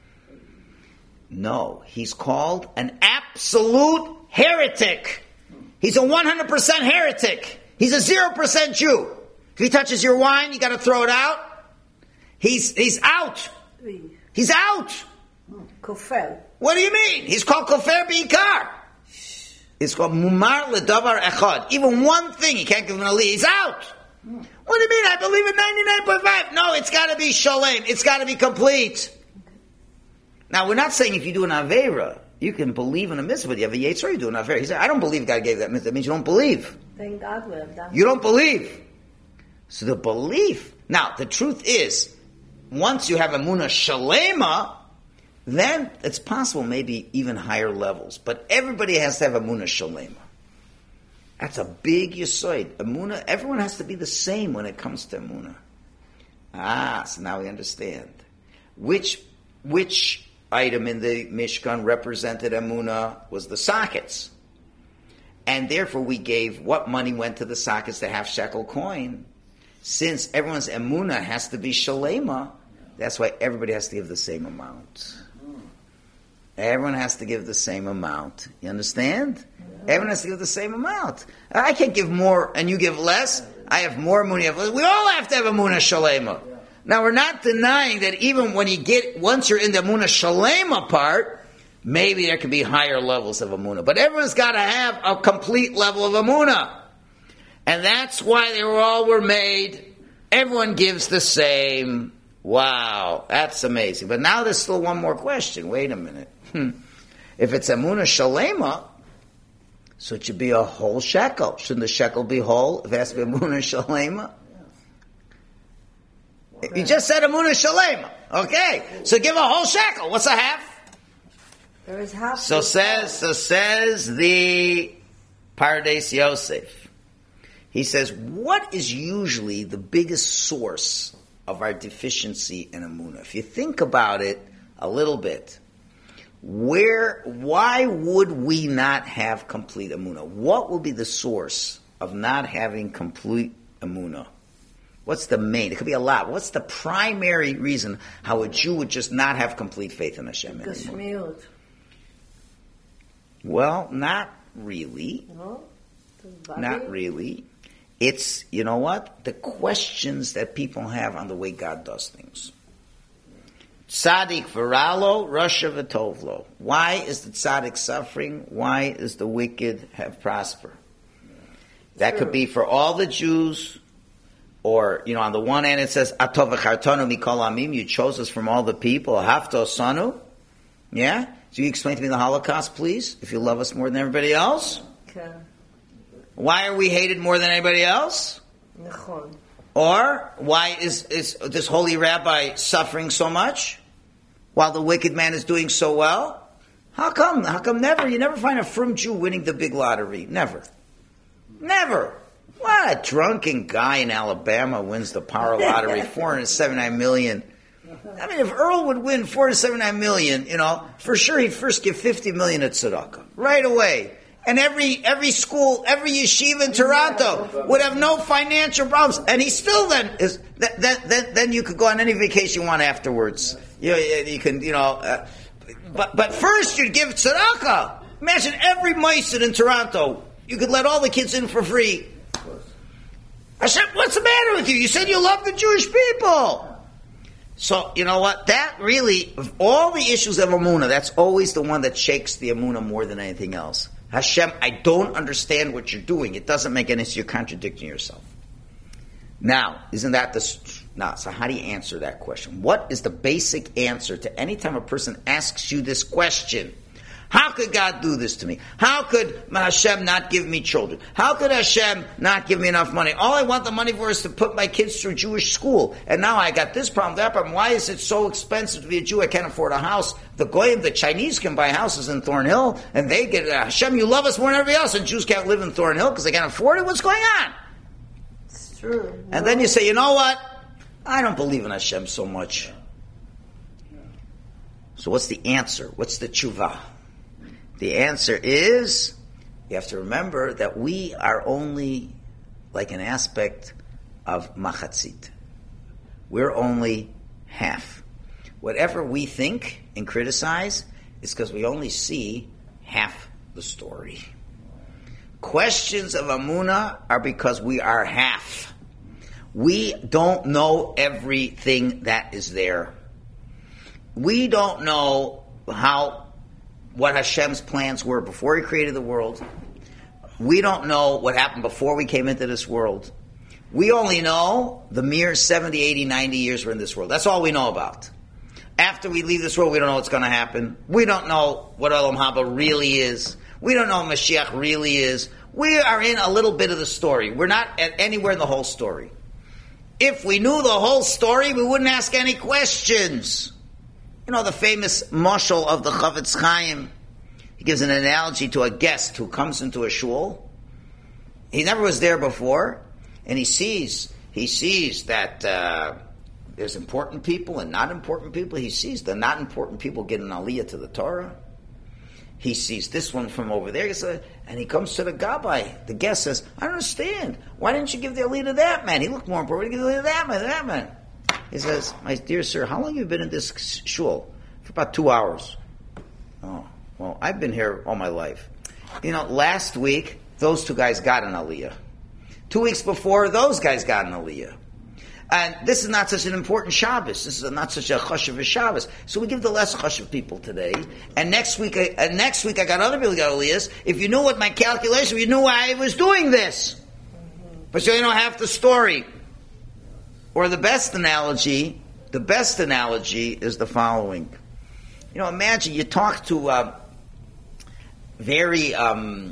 No, he's called an absolute heretic. He's a 100% heretic. He's a 0% Jew. If he touches your wine, you got to throw it out. He's out. He's out. Kofel. What do you mean? He's called Kofer B'ikar. It's called Mumar Ledavar Echad. Even one thing, he can't give him a lead. He's out. What do you mean? I believe in 99.5. No, it's got to be Shalem. It's got to be complete. Now, we're not saying if you do an Aveira, you can believe in a mitzvah, but you have a Yetzirah, you do an Aveira. He said, I don't believe God gave that mitzvah. That means you don't believe. Thank God we have done. You don't believe. So the belief. Now, the truth is, once you have Emunah Shalema, then it's possible maybe even higher levels. But everybody has to have Emunah Shalema. That's a big Yesod. Emunah, everyone has to be the same when it comes to Emunah. So now we understand. Which item in the Mishkan represented Emunah was the sockets. And therefore we gave, what money went to the sockets, the half shekel coin. Since everyone's Emunah has to be Shalema, that's why everybody has to give the same amount. Everyone has to give the same amount. You understand? Everyone has to give the same amount. I can't give more and you give less. I have more Emunah, you have less. We all have to have Emunah Shalema. Now we're not denying that even when once you're in the Emunah Shalema part, maybe there could be higher levels of Emunah. But everyone's got to have a complete level of Emunah. And that's why they were made. Everyone gives the same. Wow, that's amazing. But now there's still one more question. Wait a minute. If it's Emunah Shalema, so it should be a whole shekel. Shouldn't the shekel be whole if it has to be Emunah Shalema? You just said Emunah Shalema. Okay, so give a whole shekel. What's a half? There is half. So says the Pardes Yosef. He says, what is usually the biggest source of our deficiency in Emunah? If you think about it a little bit, why would we not have complete Emunah? What will be the source of not having complete Emunah? What's the main? It could be a lot. What's the primary reason how a Jew would just not have complete faith in Hashem anymore? Well, not really. No? Not really. It's, you know what? The questions that people have on the way God does things. Tzaddik v'ralo, Rasha v'tovlo. Why is the tzaddik suffering? Why does the wicked have prosper? That could be for all the Jews, or, on the one hand it says, Atov v'chartonu mikol amim, you chose us from all the people, hafto sanu. Yeah? So you explain to me the Holocaust, please, if you love us more than everybody else? Okay. Why are we hated more than anybody else? Or why is this holy rabbi suffering so much while the wicked man is doing so well? How come? How come never? You never find a frum Jew winning the big lottery. Never. Never. What? A drunken guy in Alabama wins the power lottery, $479 million. I mean, if Earl would win $479 million, for sure he'd first give $50 million at tzedakah. Right away. And every school, every yeshiva in Toronto would have no financial problems. And he still then you could go on any vacation you want afterwards. You can, but first you'd give tzedakah. Imagine every meisid in Toronto. You could let all the kids in for free. Hashem, what's the matter with you? You said you love the Jewish people. So, you know what? That really, of all the issues of Emunah, that's always the one that shakes the Emunah more than anything else. Hashem, I don't understand what you're doing. It doesn't make any sense. You're contradicting yourself. Now, isn't that so how do you answer that question? What is the basic answer to any time a person asks you this question? How could God do this to me? How could Hashem not give me children? How could Hashem not give me enough money? All I want the money for is to put my kids through Jewish school. And now I got this problem, that problem. Why is it so expensive to be a Jew? I can't afford a house. The Goyim, the Chinese can buy houses in Thornhill, and they get, Hashem, you love us more than everybody else, and Jews can't live in Thornhill because they can't afford it. What's going on? It's true. And then you say, you know what? I don't believe in Hashem so much. So what's the answer? What's the tshuva? The answer is, you have to remember that we are only like an aspect of machatzit. We're only half. Whatever we think and criticize is because we only see half the story. Questions of Emunah are because we are half. We don't know everything that is there. We don't know what Hashem's plans were before He created the world. We don't know what happened before we came into this world. We only know the mere 70, 80, 90 years we're in this world. That's all we know about. After we leave this world, we don't know what's going to happen. We don't know what Olam Haba really is. We don't know what Mashiach really is. We are in a little bit of the story. We're not anywhere in the whole story. If we knew the whole story, we wouldn't ask any questions. You know the famous mashal of the Chavetz Chaim. He gives an analogy to a guest who comes into a shul. He never was there before, and he sees that there's important people and not important people. He sees the not important people get an aliyah to the Torah. He sees this one from over there, and he comes to the gabbai. The guest says, I don't understand. Why didn't you give the aliyah to that man? He looked more important. Give the aliyah to that man. He says, my dear sir, how long have you been in this shul? For about 2 hours. Oh, well, I've been here all my life. You know, last week, those two guys got an aliyah. 2 weeks before, those guys got an aliyah. And this is not such an important Shabbos. This is not such a chashuv Shabbos. So we give the less chashuv people today. And next week I got other people who got aliyahs. If you knew what my calculation, you knew why I was doing this. But so you don't have the story. Or the best analogy is the following. You know, imagine you talk to very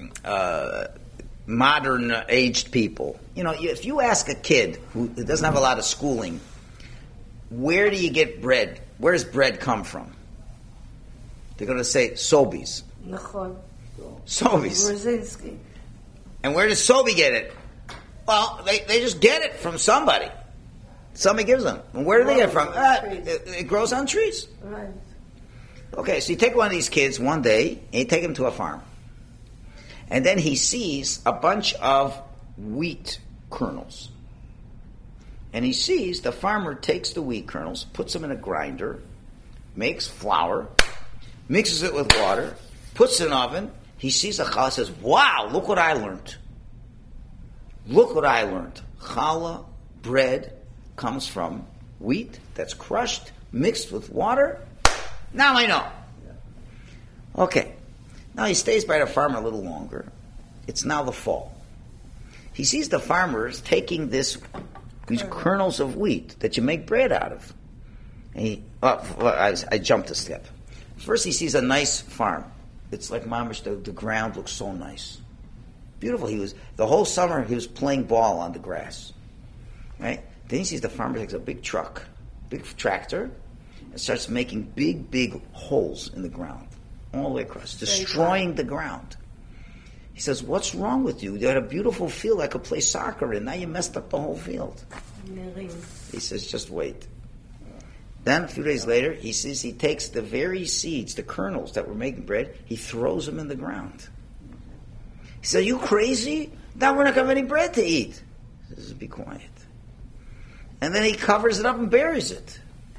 modern aged people. You know, if you ask a kid who doesn't have a lot of schooling, where do you get bread? Where does bread come from? They're going to say Sobeys. Sobeys. Brzezinski. And where does Sobe get it? Well, they just get it from somebody. Somebody gives them. And where do they get it from? It grows on trees. Right. Okay, so you take one of these kids one day, and you take him to a farm. And then he sees a bunch of wheat kernels. And he sees the farmer takes the wheat kernels, puts them in a grinder, makes flour, mixes it with water, puts it in an oven. He sees a challah, says, wow, look what I learned. Look what I learned. Challah, bread, comes from wheat that's crushed, mixed with water. Now I know. Okay. Now he stays by the farmer a little longer. It's now the fall. He sees the farmers taking these kernels of wheat that you make bread out of. And I jumped a step. First he sees a nice farm. It's like mamish, the ground looks so nice. Beautiful. The whole summer he was playing ball on the grass. Right? Then he sees the farmer takes a big truck, big tractor, and starts making big, big holes in the ground. All the way across, destroying the ground. He says, what's wrong with you? You had a beautiful field I could play soccer in. Now you messed up the whole field. He says, just wait. Then a few days later, he says he takes the very seeds, the kernels that were making bread, he throws them in the ground. He says, are you crazy? Now we're not going to have any bread to eat. He says, be quiet. And then he covers it up and buries it.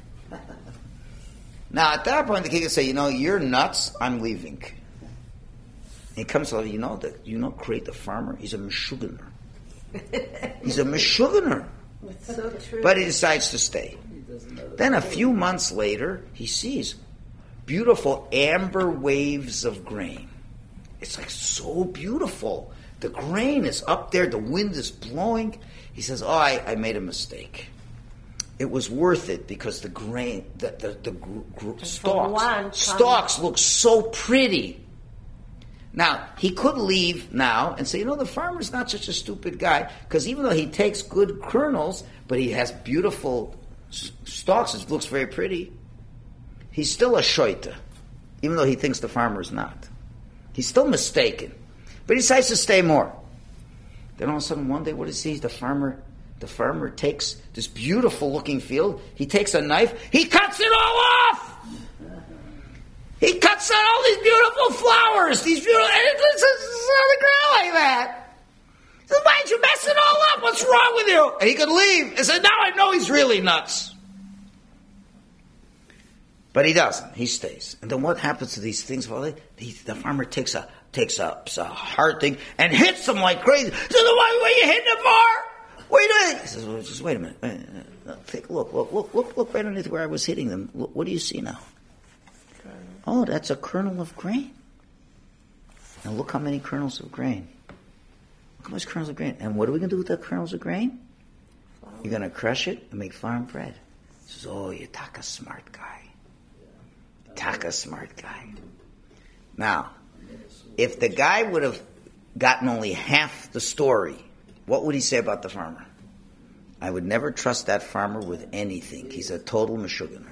Now, at that point, the king can say, you're nuts, I'm leaving. And he comes to, Crate the farmer, he's a meshuganer. He's a meshuganer. It's so true. But he decides to stay. Then a few months later, he sees beautiful amber waves of grain. It's like so beautiful. The grain is up there, the wind is blowing. He says, I made a mistake. It was worth it because the grain, the stalks look so pretty. Now, he could leave now and say, the farmer's not such a stupid guy, because even though he takes good kernels, but he has beautiful stalks, it looks very pretty, he's still a shoita, even though he thinks the farmer is not. He's still mistaken. But he decides to stay more. Then all of a sudden, one day, what does he see? The farmer takes this beautiful looking field, he takes a knife, he cuts it all off! He cuts out all these beautiful flowers, and it's on the ground like that. He says, why'd you mess it all up? What's wrong with you? And he could leave and say, now I know he's really nuts. But he doesn't. He stays. And then what happens to these things? Well, the farmer takes a hard thing and hits them like crazy. So what are you hitting him for? What are you doing? He says, well, just wait a minute. Take a look. Look right underneath where I was hitting them. Look, what do you see now? Oh, that's a kernel of grain. Now look how many kernels of grain. Look how much kernels of grain. And what are we going to do with the kernels of grain? You're going to crush it and make farm bread. He says, oh, you're Taka smart guy. Taka smart guy. Now, if the guy would have gotten only half the story, what would he say about the farmer? I would never trust that farmer with anything. He's a total meshuggah.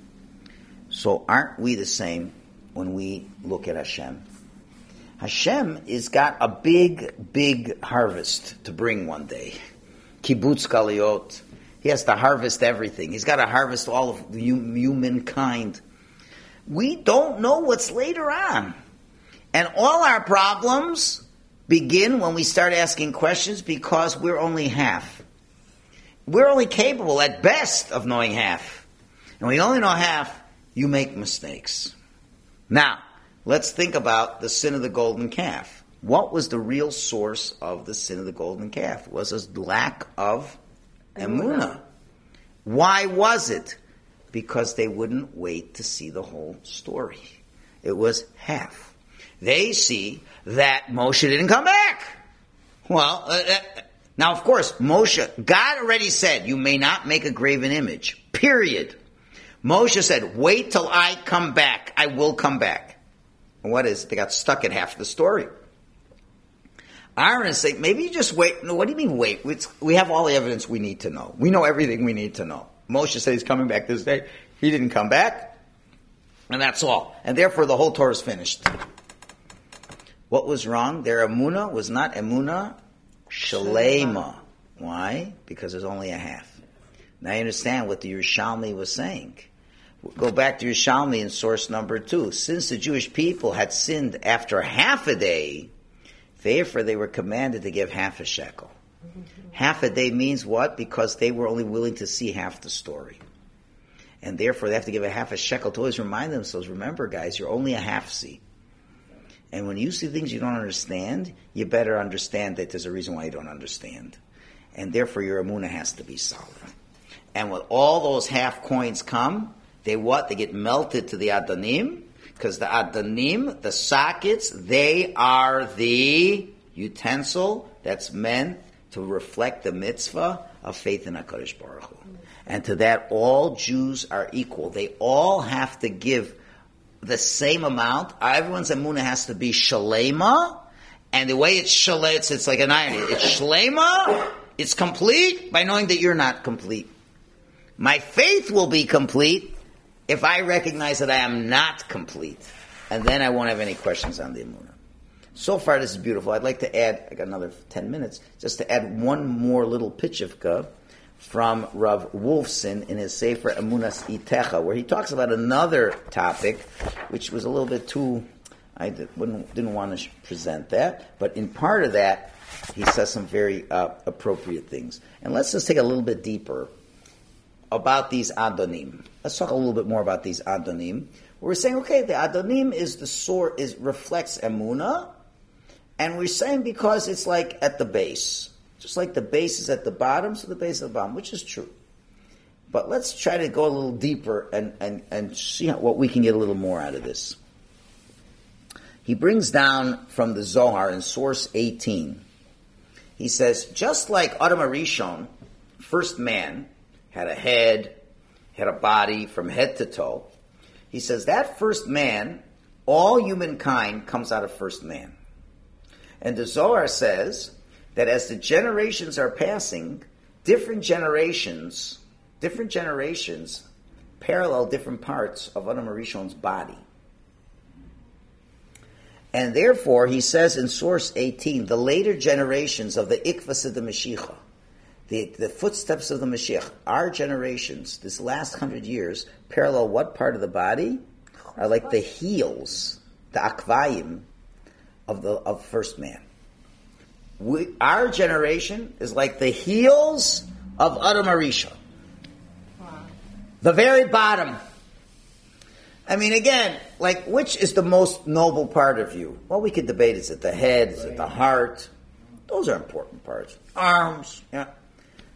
So aren't we the same when we look at Hashem? Hashem has got a big harvest to bring one day. Kibbutz Galiot. He has to harvest everything. He's got to harvest all of humankind. We don't know what's later on. And all our problems begin when we start asking questions because we're only half. We're only capable at best of knowing half. And when you only know half, you make mistakes. Now, let's think about the sin of the golden calf. What was the real source of the sin of the golden calf? It was a lack of emunah. Why was it? Because they wouldn't wait to see the whole story. It was half. They see that Moshe didn't come back. Well, now of course, Moshe, God already said, you may not make a graven image. Period. Moshe said, wait till I come back. I will come back. And what is it? They got stuck at half the story. Aaron is saying, maybe you just wait. No, what do you mean wait? We have all the evidence we need to know. We know everything we need to know. Moshe said he's coming back this day. He didn't come back. And that's all. And therefore the whole Torah is finished. What was wrong? Their emunah was not emunah shalema. Why? Because there's only a half. Now you understand what the Yerushalmi was saying. Go back to Yerushalmi in source number 2. Since the Jewish people had sinned after half a day, therefore they were commanded to give half a shekel. Half a day means what? Because they were only willing to see half the story. And therefore they have to give a half a shekel to always remind themselves, remember guys, you're only a half see. And when you see things you don't understand, you better understand that there's a reason why you don't understand. And therefore your emunah has to be solid. And when all those half coins come, they what? They get melted to the Adanim, because the Adanim, the sockets, they are the utensil that's meant to reflect the mitzvah of faith in HaKadosh Baruch Hu. And to that, all Jews are equal. They all have to give the same amount. Everyone's emunah has to be shalema, and the way it's shalema, it's like an irony. It's shalema, it's complete by knowing that you're not complete. My faith will be complete if I recognize that I am not complete. And then I won't have any questions on the emunah. So far, this is beautiful. I'd like to add, I got another 10 minutes, just to add one more little pitchivka from Rav Wolfson in his Sefer Emunas Itecha, where he talks about another topic, which was a little bit too, I didn't want to present that, but in part of that, he says some very appropriate things. And let's just take a little bit deeper about these Adonim. Let's talk a little bit more about these Adonim. We're saying, okay, the Adonim is the source, reflects Emunah, and we're saying because it's like at the base. Just like the base is at the bottom, so the base is at the bottom, which is true. But let's try to go a little deeper and see what we can get a little more out of this. He brings down from the Zohar in source 18. He says, just like Adam HaRishon, first man, had a head, had a body from head to toe, he says that first man, all humankind comes out of first man. And the Zohar says that as the generations are passing, different generations parallel different parts of Adam HaRishon's body. And therefore, he says in source 18, the later generations of the Ikvas of the Mashiach, the footsteps of the Mashiach, our generations, this last 100 years, parallel what part of the body? Are like the heels, the akvayim of first man. Our generation is like the heels of Adam HaRishon. Wow. The very bottom. I mean, again, like, which is the most noble part of you? Well, we could debate, is it the head, is it the heart? Those are important parts. Arms, yeah.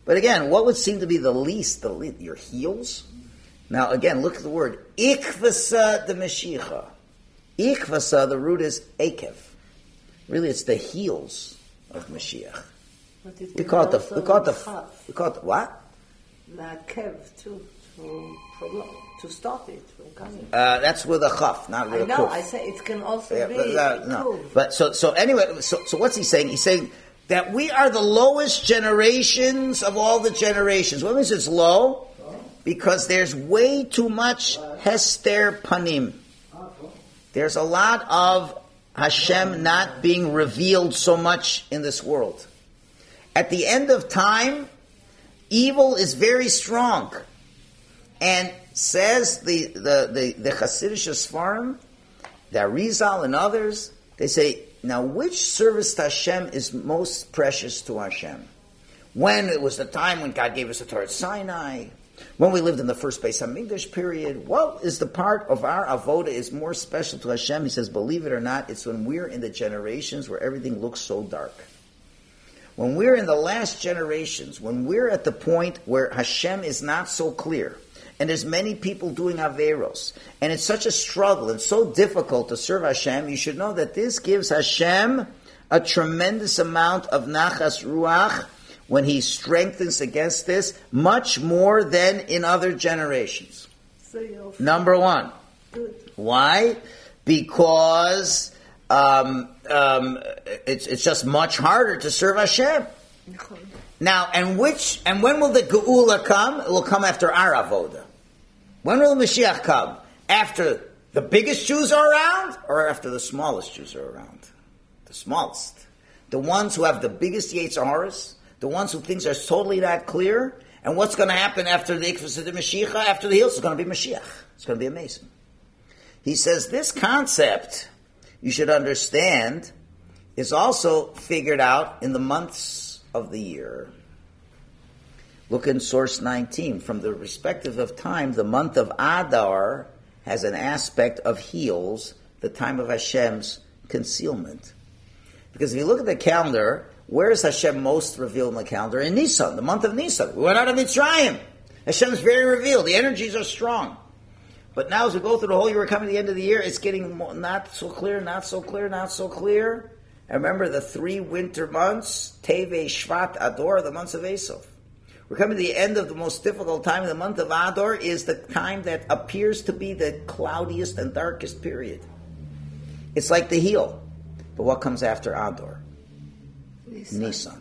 But again, what would seem to be the least? Your heels? Now again, look at the word. Ikvasa de Mashiach. Ikvasa, the root is akev. Really, it's the heels of Mashiach. We call it the what? The kev too, to stop it from coming. That's with a chaf, not with a kuf. I say it can also be no. But so anyway, so what's he saying? He's saying that we are the lowest generations of all the generations. What means it's low? Because there's way too much hester panim. There's a lot of Hashem not being revealed so much in this world. At the end of time, evil is very strong. And says the Hasidic Sfarim, the Arizal and others, they say, now which service to Hashem is most precious to Hashem? When it was the time when God gave us the Torah at Sinai, when we lived in the first Beis HaMikdash period, what is the part of our avoda is more special to Hashem? He says, believe it or not, it's when we're in the generations where everything looks so dark. When we're in the last generations, when we're at the point where Hashem is not so clear, and there's many people doing Averos, and it's such a struggle and so difficult to serve Hashem, you should know that this gives Hashem a tremendous amount of nachas ruach when He strengthens against this, much more than in other generations. Number one. Good. Why? Because it's just much harder to serve Hashem. Now, and when will the Geula come? It will come after our avoda. When will Mashiach come? After the biggest Jews are around, or after the smallest Jews are around? The smallest. The ones who have the biggest Yetzer Haras, the ones who things are totally not clear. And what's going to happen after the Ikvus of the Mashiach? After the heels, it's going to be Mashiach. It's going to be amazing. He says this concept, you should understand, is also figured out in the months of the year. Look in source 19. From the perspective of time, the month of Adar has an aspect of heels, the time of Hashem's concealment. Because if you look at the calendar, where is Hashem most revealed in the calendar? In Nisan, the month of Nisan. We went out of Mitzrayim. Hashem's very revealed. The energies are strong. But now as we go through the whole year, we're coming to the end of the year, it's getting not so clear, not so clear, not so clear. And remember the 3 winter months, Teve, Shvat, Ador, the months of Esav. We're coming to the end of the most difficult time. The month of Adar is the time that appears to be the cloudiest and darkest period. It's like the heel. But what comes after Adar? Nisan,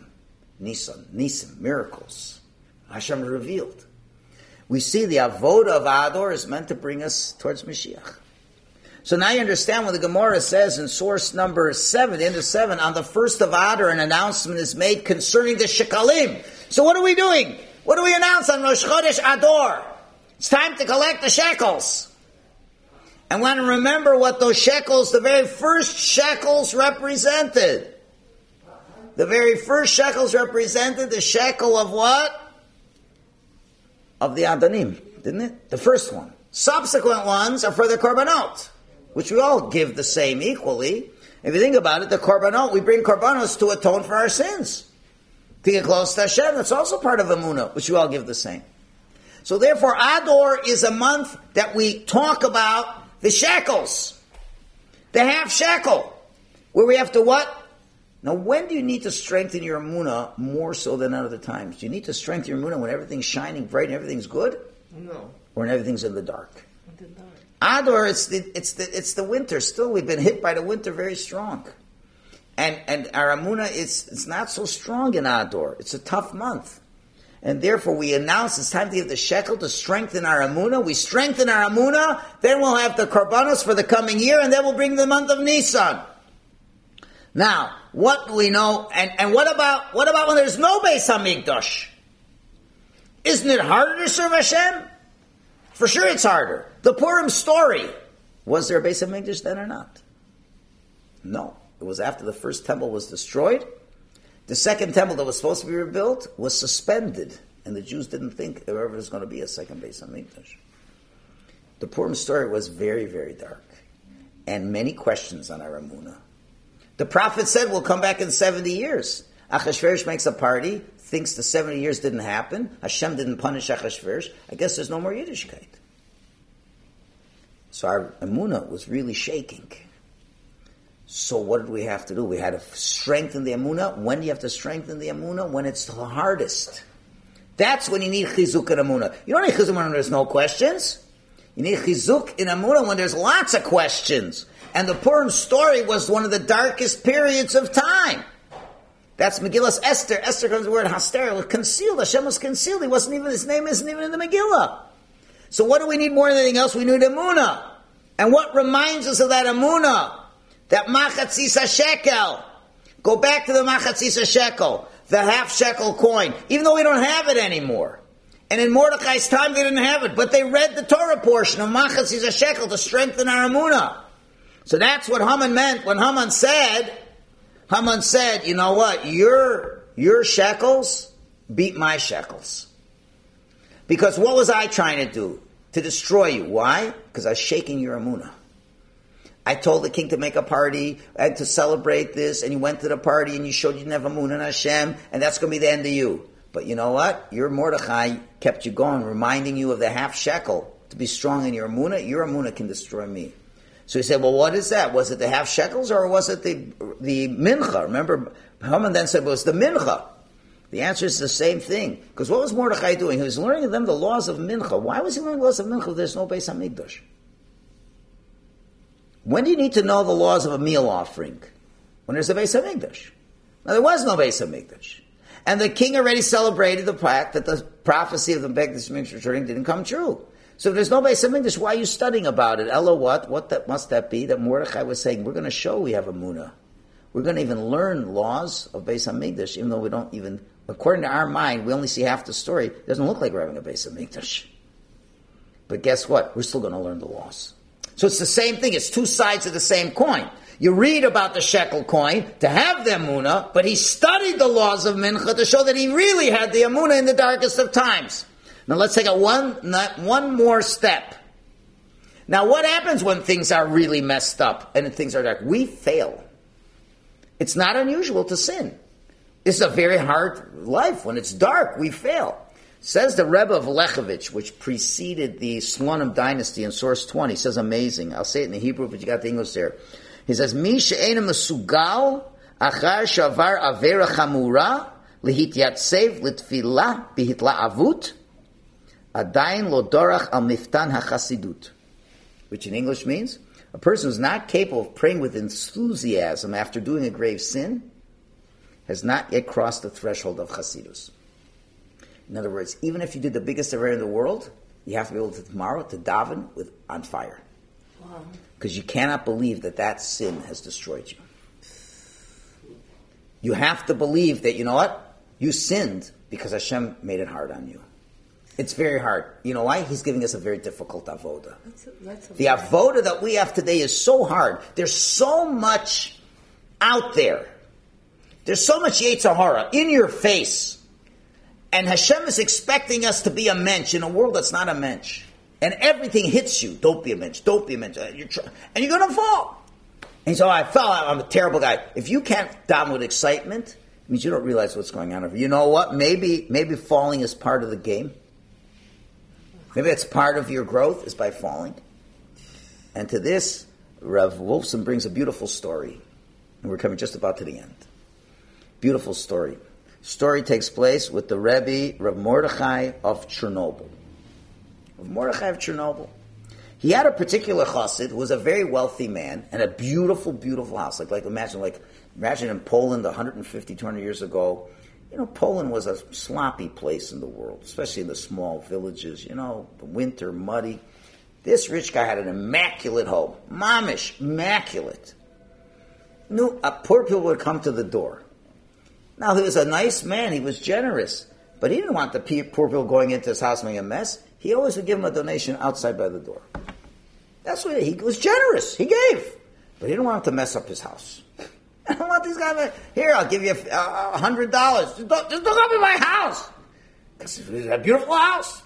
miracles. Hashem revealed. We see the avoda of Adar is meant to bring us towards Mashiach. So now you understand when the Gemara says in source number 7, end of 7, on the 1st of Adar an announcement is made concerning the Shekalim. So what are we doing? What do we announce on Rosh Chodesh Adar? It's time to collect the shekels. And want to remember what those shekels, the very first shekels represented. The very first shekels represented the shekel of what? Of the Adonim, didn't it? The first one. Subsequent ones are for the Korbanot, which we all give the same equally. If you think about it, the Korbanot, we bring Korbanos to atone for our sins. To get close to Hashem, that's also part of Emunah, which we all give the same. So therefore, Adar is a month that we talk about the shekels. The half shekel. Where we have to what? Now, when do you need to strengthen your emunah more so than other times? Do you need to strengthen your emunah when everything's shining bright and everything's good? No. Or when everything's in the dark? In the dark. Adar, it's the winter. Still, we've been hit by the winter very strong. And our emunah, it's not so strong in Adar. It's a tough month. And therefore, we announce it's time to give the shekel to strengthen our emunah. We strengthen our emunah, then we'll have the korbanos for the coming year, and then we'll bring the month of Nisan. Now, what do we know? And what about when there's no Beis HaMikdash? Isn't it harder to serve Hashem? For sure it's harder. The Purim story. Was there a Beis HaMikdash then or not? No. It was after the first temple was destroyed. The second temple that was supposed to be rebuilt was suspended. And the Jews didn't think there ever was going to be a second Beis HaMikdash. The Purim story was very, very dark. And many questions on our emunah. The prophet said we'll come back in 70 years. Achashverosh makes a party, thinks the 70 years didn't happen. Hashem didn't punish Achashverosh. I guess there's no more Yiddishkeit. So our emunah was really shaking. So what did we have to do? We had to strengthen the emunah. When do you have to strengthen the emunah? When it's the hardest. That's when you need chizuk in emunah. You don't need chizuk when there's no questions. You need chizuk in emunah when there's lots of questions. And the Purim story was one of the darkest periods of time. That's Megillah's Esther. Esther comes from the word haster. It was concealed. Hashem was concealed. His name isn't even in the Megillah. So what do we need more than anything else? We need emunah. And what reminds us of that emunah? That machatzis shekel. Go back to the machatzis shekel. The half shekel coin. Even though we don't have it anymore. And in Mordechai's time they didn't have it. But they read the Torah portion of machatzis shekel to strengthen our emunah. So that's what Haman meant when Haman said, you know what, your shekels beat my shekels. Because what was I trying to do? To destroy you. Why? Because I was shaking your emunah. I told the king to make a party and to celebrate this, and you went to the party and you showed you didn't have emunah in Hashem, and that's going to be the end of you. But you know what? Your Mordechai kept you going, reminding you of the half shekel to be strong in your emunah. Your emunah can destroy me. So he said, well, what is that? Was it the half shekels or was it the mincha? Remember, Haman then said, well, it's the mincha. The answer is the same thing. Because what was Mordechai doing? He was learning them the laws of mincha. Why was he learning the laws of mincha if there's no Beis HaMikdash? When do you need to know the laws of a meal offering? When there's a Beis HaMikdash. Now, there was no Beis HaMikdash. And the king already celebrated the fact that the prophecy of the Beis HaMikdash returning didn't come true. So if there's no Beis HaMikdash, why are you studying about it? Ella, what? What that must that be? That Mordechai was saying, we're going to show we have emunah. We're going to even learn laws of Beis HaMikdash, even though we don't even, according to our mind, we only see half the story. It doesn't look like we're having a Beis HaMikdash. But guess what? We're still going to learn the laws. So it's the same thing. It's two sides of the same coin. You read about the shekel coin to have the emunah, but he studied the laws of mincha to show that he really had the emunah in the darkest of times. Now let's take one more step. Now what happens when things are really messed up and things are dark? We fail. It's not unusual to sin. It's a very hard life. When it's dark, we fail. Says the Rebbe of Lechovich, which preceded the Slonim dynasty in source 20, says amazing. I'll say it in the Hebrew, but you got the English there. He says, Mi she'ena mesugal achar shavar avera chamura lihityatsev litfilah bihitla'avut Adayin lo dorach al miftan hachasidut, which in English means a person who's not capable of praying with enthusiasm after doing a grave sin has not yet crossed the threshold of chasidus. In other words, even if you did the biggest prayer in the world, you have to be able to tomorrow to daven with on fire, because you cannot believe that sin has destroyed you. You have to believe that, you know what, you sinned because Hashem made it hard on you. It's very hard. You know why? He's giving us a very difficult avoda. The avoda that we have today is so hard. There's so much out there. There's so much Yetzer Hara in your face. And Hashem is expecting us to be a mensch in a world that's not a mensch. And everything hits you. Don't be a mensch. Don't be a mensch. And you're going to fall. And so I fell out. I'm a terrible guy. If you can't down with excitement, it means you don't realize what's going on. You know what? Maybe falling is part of the game. Maybe it's part of your growth is by falling. And to this, Rav Wolfson brings a beautiful story. And we're coming just about to the end. Beautiful story. Story takes place with the Rebbe, Rav Mordechai of Chernobyl. Rav Mordechai of Chernobyl. He had a particular chassid who was a very wealthy man and a beautiful, beautiful house. Imagine in Poland 150, 200 years ago. You know, Poland was a sloppy place in the world, especially in the small villages, the winter, muddy. This rich guy had an immaculate home. Mamish, immaculate. Poor people would come to the door. Now, he was a nice man. He was generous. But he didn't want the poor people going into his house making a mess. He always would give them a donation outside by the door. That's what he was generous. He gave. But he didn't want them to mess up his house. I don't want these guys. Here, I'll give you $100. Just don't come in my house, because it's a beautiful house.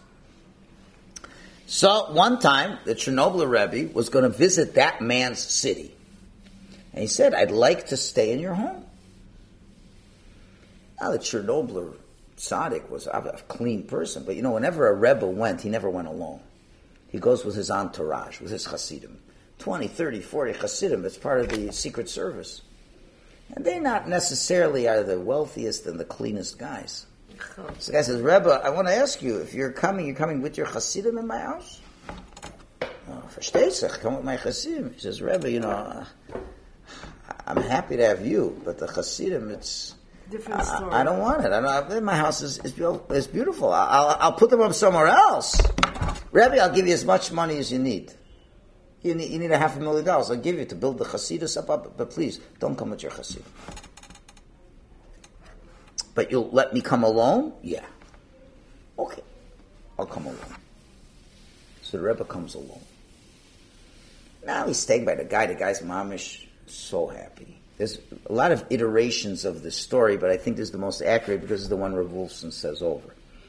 So one time, the Chernobyl Rebbe was going to visit that man's city, and he said, "I'd like to stay in your home." Now, the Chernobyl tzaddik was a clean person, but whenever a Rebbe went, he never went alone. He goes with his entourage, with his Hasidim. 20, 30, 40 Hasidim, it's part of the secret service. And they not necessarily are the wealthiest and the cleanest guys. So the guy says, Rebbe, I want to ask you, if you're coming with your Hasidim in my house? Versteht sich, come with my Hasidim. He says, Rebbe, I'm happy to have you, but the Hasidim, it's... Different story. I don't want it. My house is beautiful. I'll put them up somewhere else. Rebbe, I'll give you as much money as you need. You need $500,000. I'll give you to build the Hasidus up, but please, don't come with your Hasidim. But you'll let me come alone? Yeah. Okay. I'll come alone. So the Rebbe comes alone. Now he's staying by the guy. The guy's mamish so happy. There's a lot of iterations of this story, but I think this is the most accurate because it's the one Rav Wolfson says over.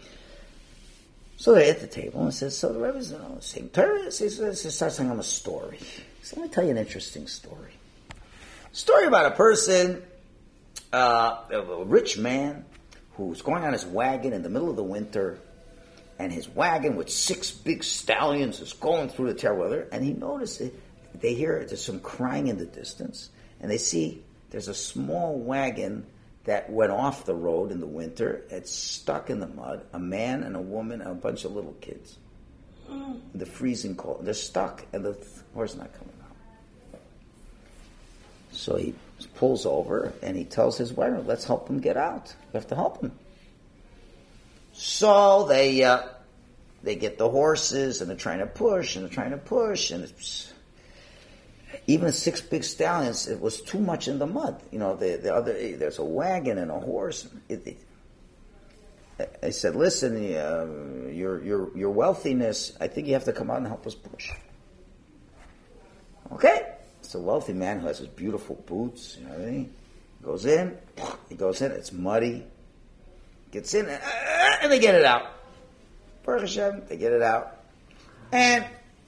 So they're at the table and says, so the Rebbe's saying Torah. He starts telling him a story. So let me tell you an interesting story. Story about a person, a rich man, who's going on his wagon in the middle of the winter, and his wagon with 6 big stallions is going through the terrible weather, and he noticed they hear there's some crying in the distance, and they see there's a small wagon that went off the road in the winter. It's stuck in the mud. A man and a woman and a bunch of little kids. In the freezing cold. They're stuck, and the horse is not coming out. So he pulls over, and he tells his wife, let's help him get out. We have to help him. So they get the horses, and they're trying to push, and it's... Even the 6 big stallions, it was too much in the mud. The other, there's a wagon and a horse. I said, listen, your wealthiness, I think you have to come out and help us push. Okay. It's a wealthy man who has his beautiful boots, he goes in, it's muddy, gets in, and they get it out. Baruch Hashem, they get it out. And,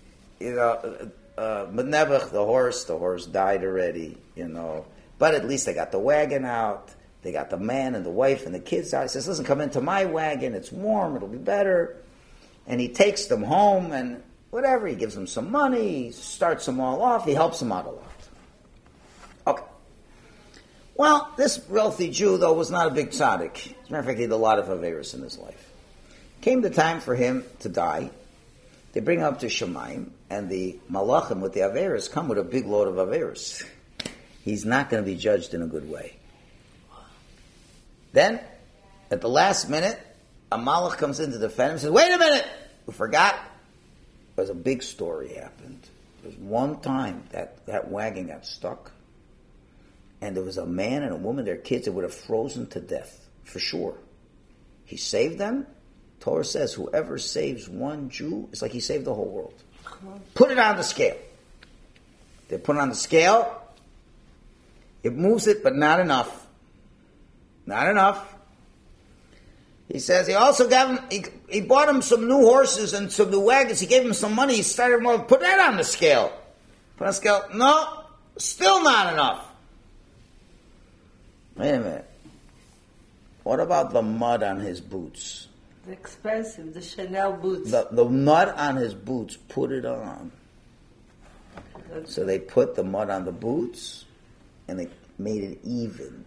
Mednebuch, the horse died already, But at least they got the wagon out. They got the man and the wife and the kids out. He says, listen, come into my wagon. It's warm. It'll be better. And he takes them home and whatever. He gives them some money. He starts them all off. He helps them out a lot. Okay. Well, this wealthy Jew, though, was not a big tzaddik. As a matter of fact, he had a lot of averos in his life. Came the time for him to die. They bring him up to Shemaim, and the malachim with the averos come with a big load of averos. He's not going to be judged in a good way. Then, at the last minute, a malach comes in to defend him and says, wait a minute! We forgot. There's a big story happened. There's one time that wagon got stuck, and there was a man and a woman, their kids, that would have frozen to death, for sure. He saved them. Torah says, whoever saves one Jew, it's like he saved the whole world. Put it on the scale. They put it on the scale. It moves it, but not enough. Not enough. He says he also got him, he bought him some new horses and some new wagons. He gave him some money. He started put that on the scale. Put on the scale. No, still not enough. Wait a minute. What about the mud on his boots? The expensive, the Chanel boots. The mud on his boots, put it on. So they put the mud on the boots, and they made it even.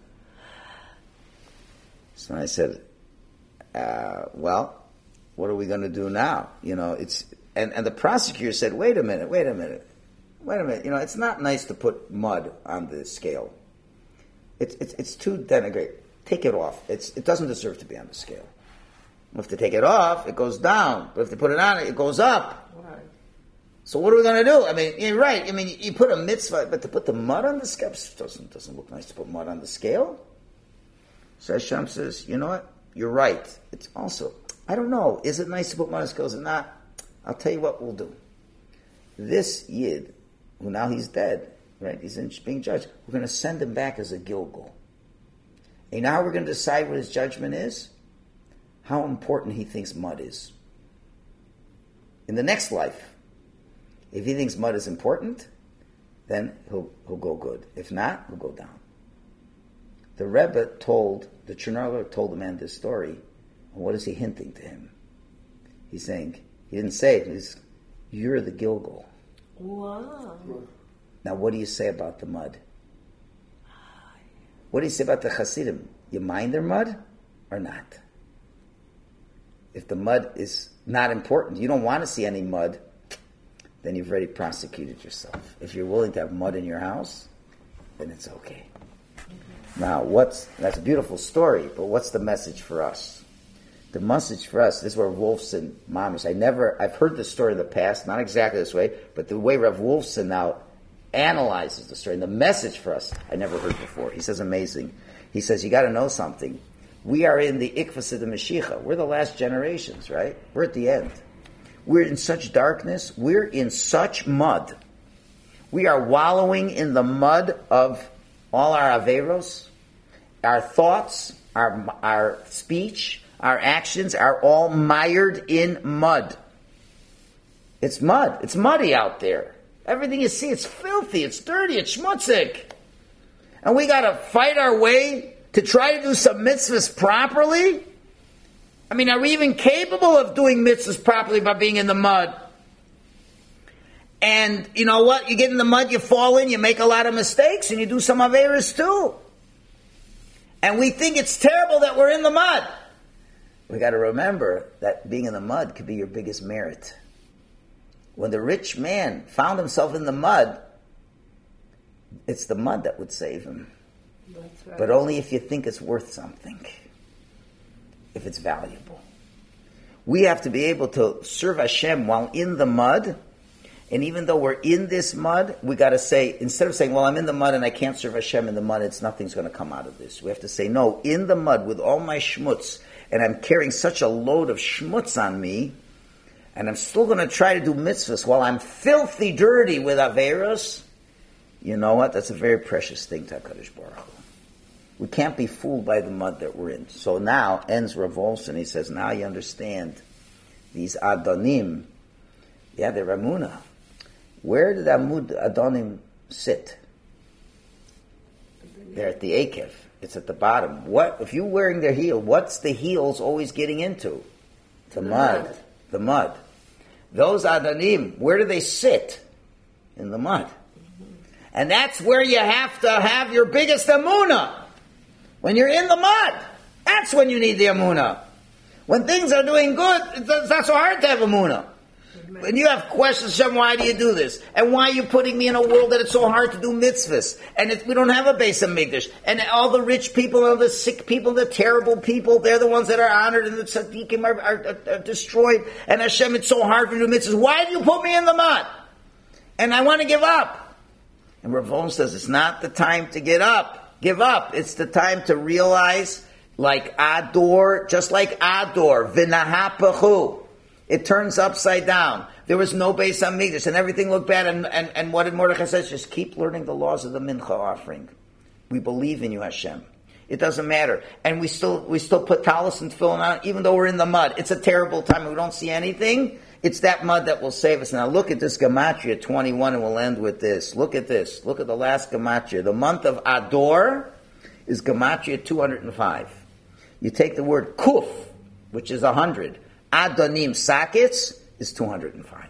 So I said, well, what are we going to do now? And the prosecutor said, wait a minute. It's not nice to put mud on the scale. It's too denigrate. Take it off. It doesn't deserve to be on the scale. If they take it off, it goes down. But if they put it on, it goes up. Right. So what are we going to do? I mean, you're right. I mean, you put a mitzvah, but to put the mud on the scale doesn't look nice to put mud on the scale. So Hashem says, you know what? You're right. It's also, I don't know. Is it nice to put mud on the scale? Is it not? I'll tell you what we'll do. This Yid, who now he's dead, right? He's being judged. We're going to send him back as a Gilgal. And now we're going to decide what his judgment is. How important he thinks mud is. In the next life, if he thinks mud is important, then he'll go good. If not, he'll go down. The Rebbe told, the Chernobyl told the man this story, and what is he hinting to him? He's saying, he didn't say it, he's, you're the Gilgal. Wow. Now what do you say about the mud? What do you say about the Hasidim? You mind their mud or not? If the mud is not important, you don't want to see any mud, then you've already prosecuted yourself. If you're willing to have mud in your house, then it's okay. Now, that's a beautiful story, but what's the message for us? The message for us, this is where Wolfson, Mamish, I've heard this story in the past, not exactly this way, but the way Rav Wolfson now analyzes the story, and the message for us, I never heard before. He says, amazing. He says, you got to know something. We are in the Ikvas of the Mashiach. We're the last generations, right? We're at the end. We're in such darkness. We're in such mud. We are wallowing in the mud of all our averos. Our thoughts, our speech, our actions are all mired in mud. It's mud. It's muddy out there. Everything you see, it's filthy, it's dirty, it's schmutzig. And we got to fight our way to try to do some mitzvahs properly? I mean, are we even capable of doing mitzvahs properly by being in the mud? And you know what? You get in the mud, you fall in, you make a lot of mistakes, and you do some averas too. And we think it's terrible that we're in the mud. We got to remember that being in the mud could be your biggest merit. When the rich man found himself in the mud, it's the mud that would save him. That's right. But only if you think it's worth something. If it's valuable. We have to be able to serve Hashem while in the mud. And even though we're in this mud, we got to say, instead of saying, well, I'm in the mud and I can't serve Hashem in the mud, nothing's going to come out of this. We have to say, no, in the mud with all my schmutz, and I'm carrying such a load of schmutz on me, and I'm still going to try to do mitzvahs while I'm filthy dirty with averos. You know what? That's a very precious thing to HaKadosh Baruch Hu. We can't be fooled by the mud that we're in. So now, ends Rav Wolfson, he says, now you understand these Adonim, yeah, they're Ramuna. Where did Adonim sit? They're at the Akev. It's at the bottom. What if you're wearing their heel? What's the heels always getting into? The mud. The mud. Those Adonim, where do they sit? In the mud. And that's where you have to have your biggest Amunah. When you're in the mud, that's when you need the Amunah. When things are doing good, it's not so hard to have Amunah. When you have questions, Hashem, why do you do this? And why are you putting me in a world that it's so hard to do mitzvahs? And we don't have a Beis HaMikdash. And all the rich people, all the sick people, the terrible people, they're the ones that are honored and the tzaddikim are destroyed. And Hashem, it's so hard to do mitzvahs. Why do you put me in the mud? And I want to give up. And Rav Wolfson says, it's not the time to give up. It's the time to realize, like Ador, just like Ador, V'nahapachu. It turns upside down. There was no Beis HaMikdash, and everything looked bad. And what did Mordechai say? Just keep learning the laws of the Mincha offering. We believe in you, Hashem. It doesn't matter. And we still put talis and tefillin on, even though we're in the mud. It's a terrible time and we don't see anything. It's that mud that will save us. Now look at this Gematria 21, and we'll end with this. Look at this. Look at the last Gematria. The month of Ador is Gematria 205. You take the word Kuf, which is 100. Adonim Sakitz is 205.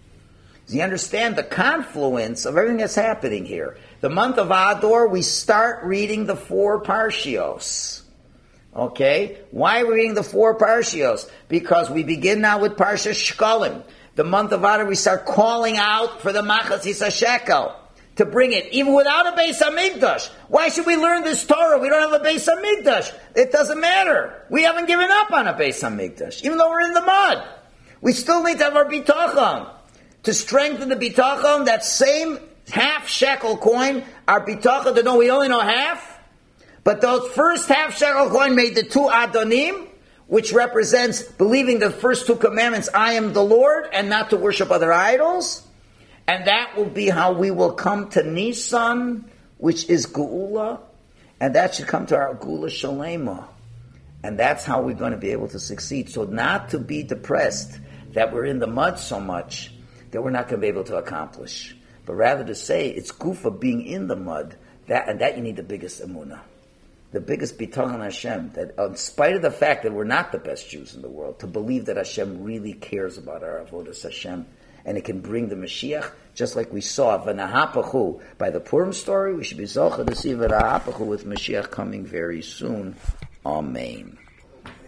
So you understand the confluence of everything that's happening here. The month of Ador, we start reading the 4 Parshios. Okay? Why are we reading the 4 Parshios? Because we begin now with Parsha Shkolim. The month of Ador, we start calling out for the Machatzis HaShekel to bring it, even without a Beis HaMikdash. Why should we learn this Torah? We don't have a Beis HaMikdash. It doesn't matter. We haven't given up on a Beis HaMikdash, even though we're in the mud. We still need to have our bitachon. To strengthen the bitachon, that same half shekel coin, our bitachon, to know we only know half, but those first half shekel coin made the 2 Adonim, which represents believing the first 2 commandments, I am the Lord, and not to worship other idols. And that will be how we will come to Nisan, which is Geula, and that should come to our Geula Shalema. And that's how we're going to be able to succeed. So not to be depressed that we're in the mud so much that we're not going to be able to accomplish, but rather to say it's Gufa being in the mud, that you need the biggest Emunah. the biggest bitachon Hashem, that in spite of the fact that we're not the best Jews in the world, to believe that Hashem really cares about our avodas Hashem, and it can bring the Mashiach, just like we saw V'nahapachu by the Purim story. We should be zocha to see V'nahapachu with Mashiach coming very soon. Amen.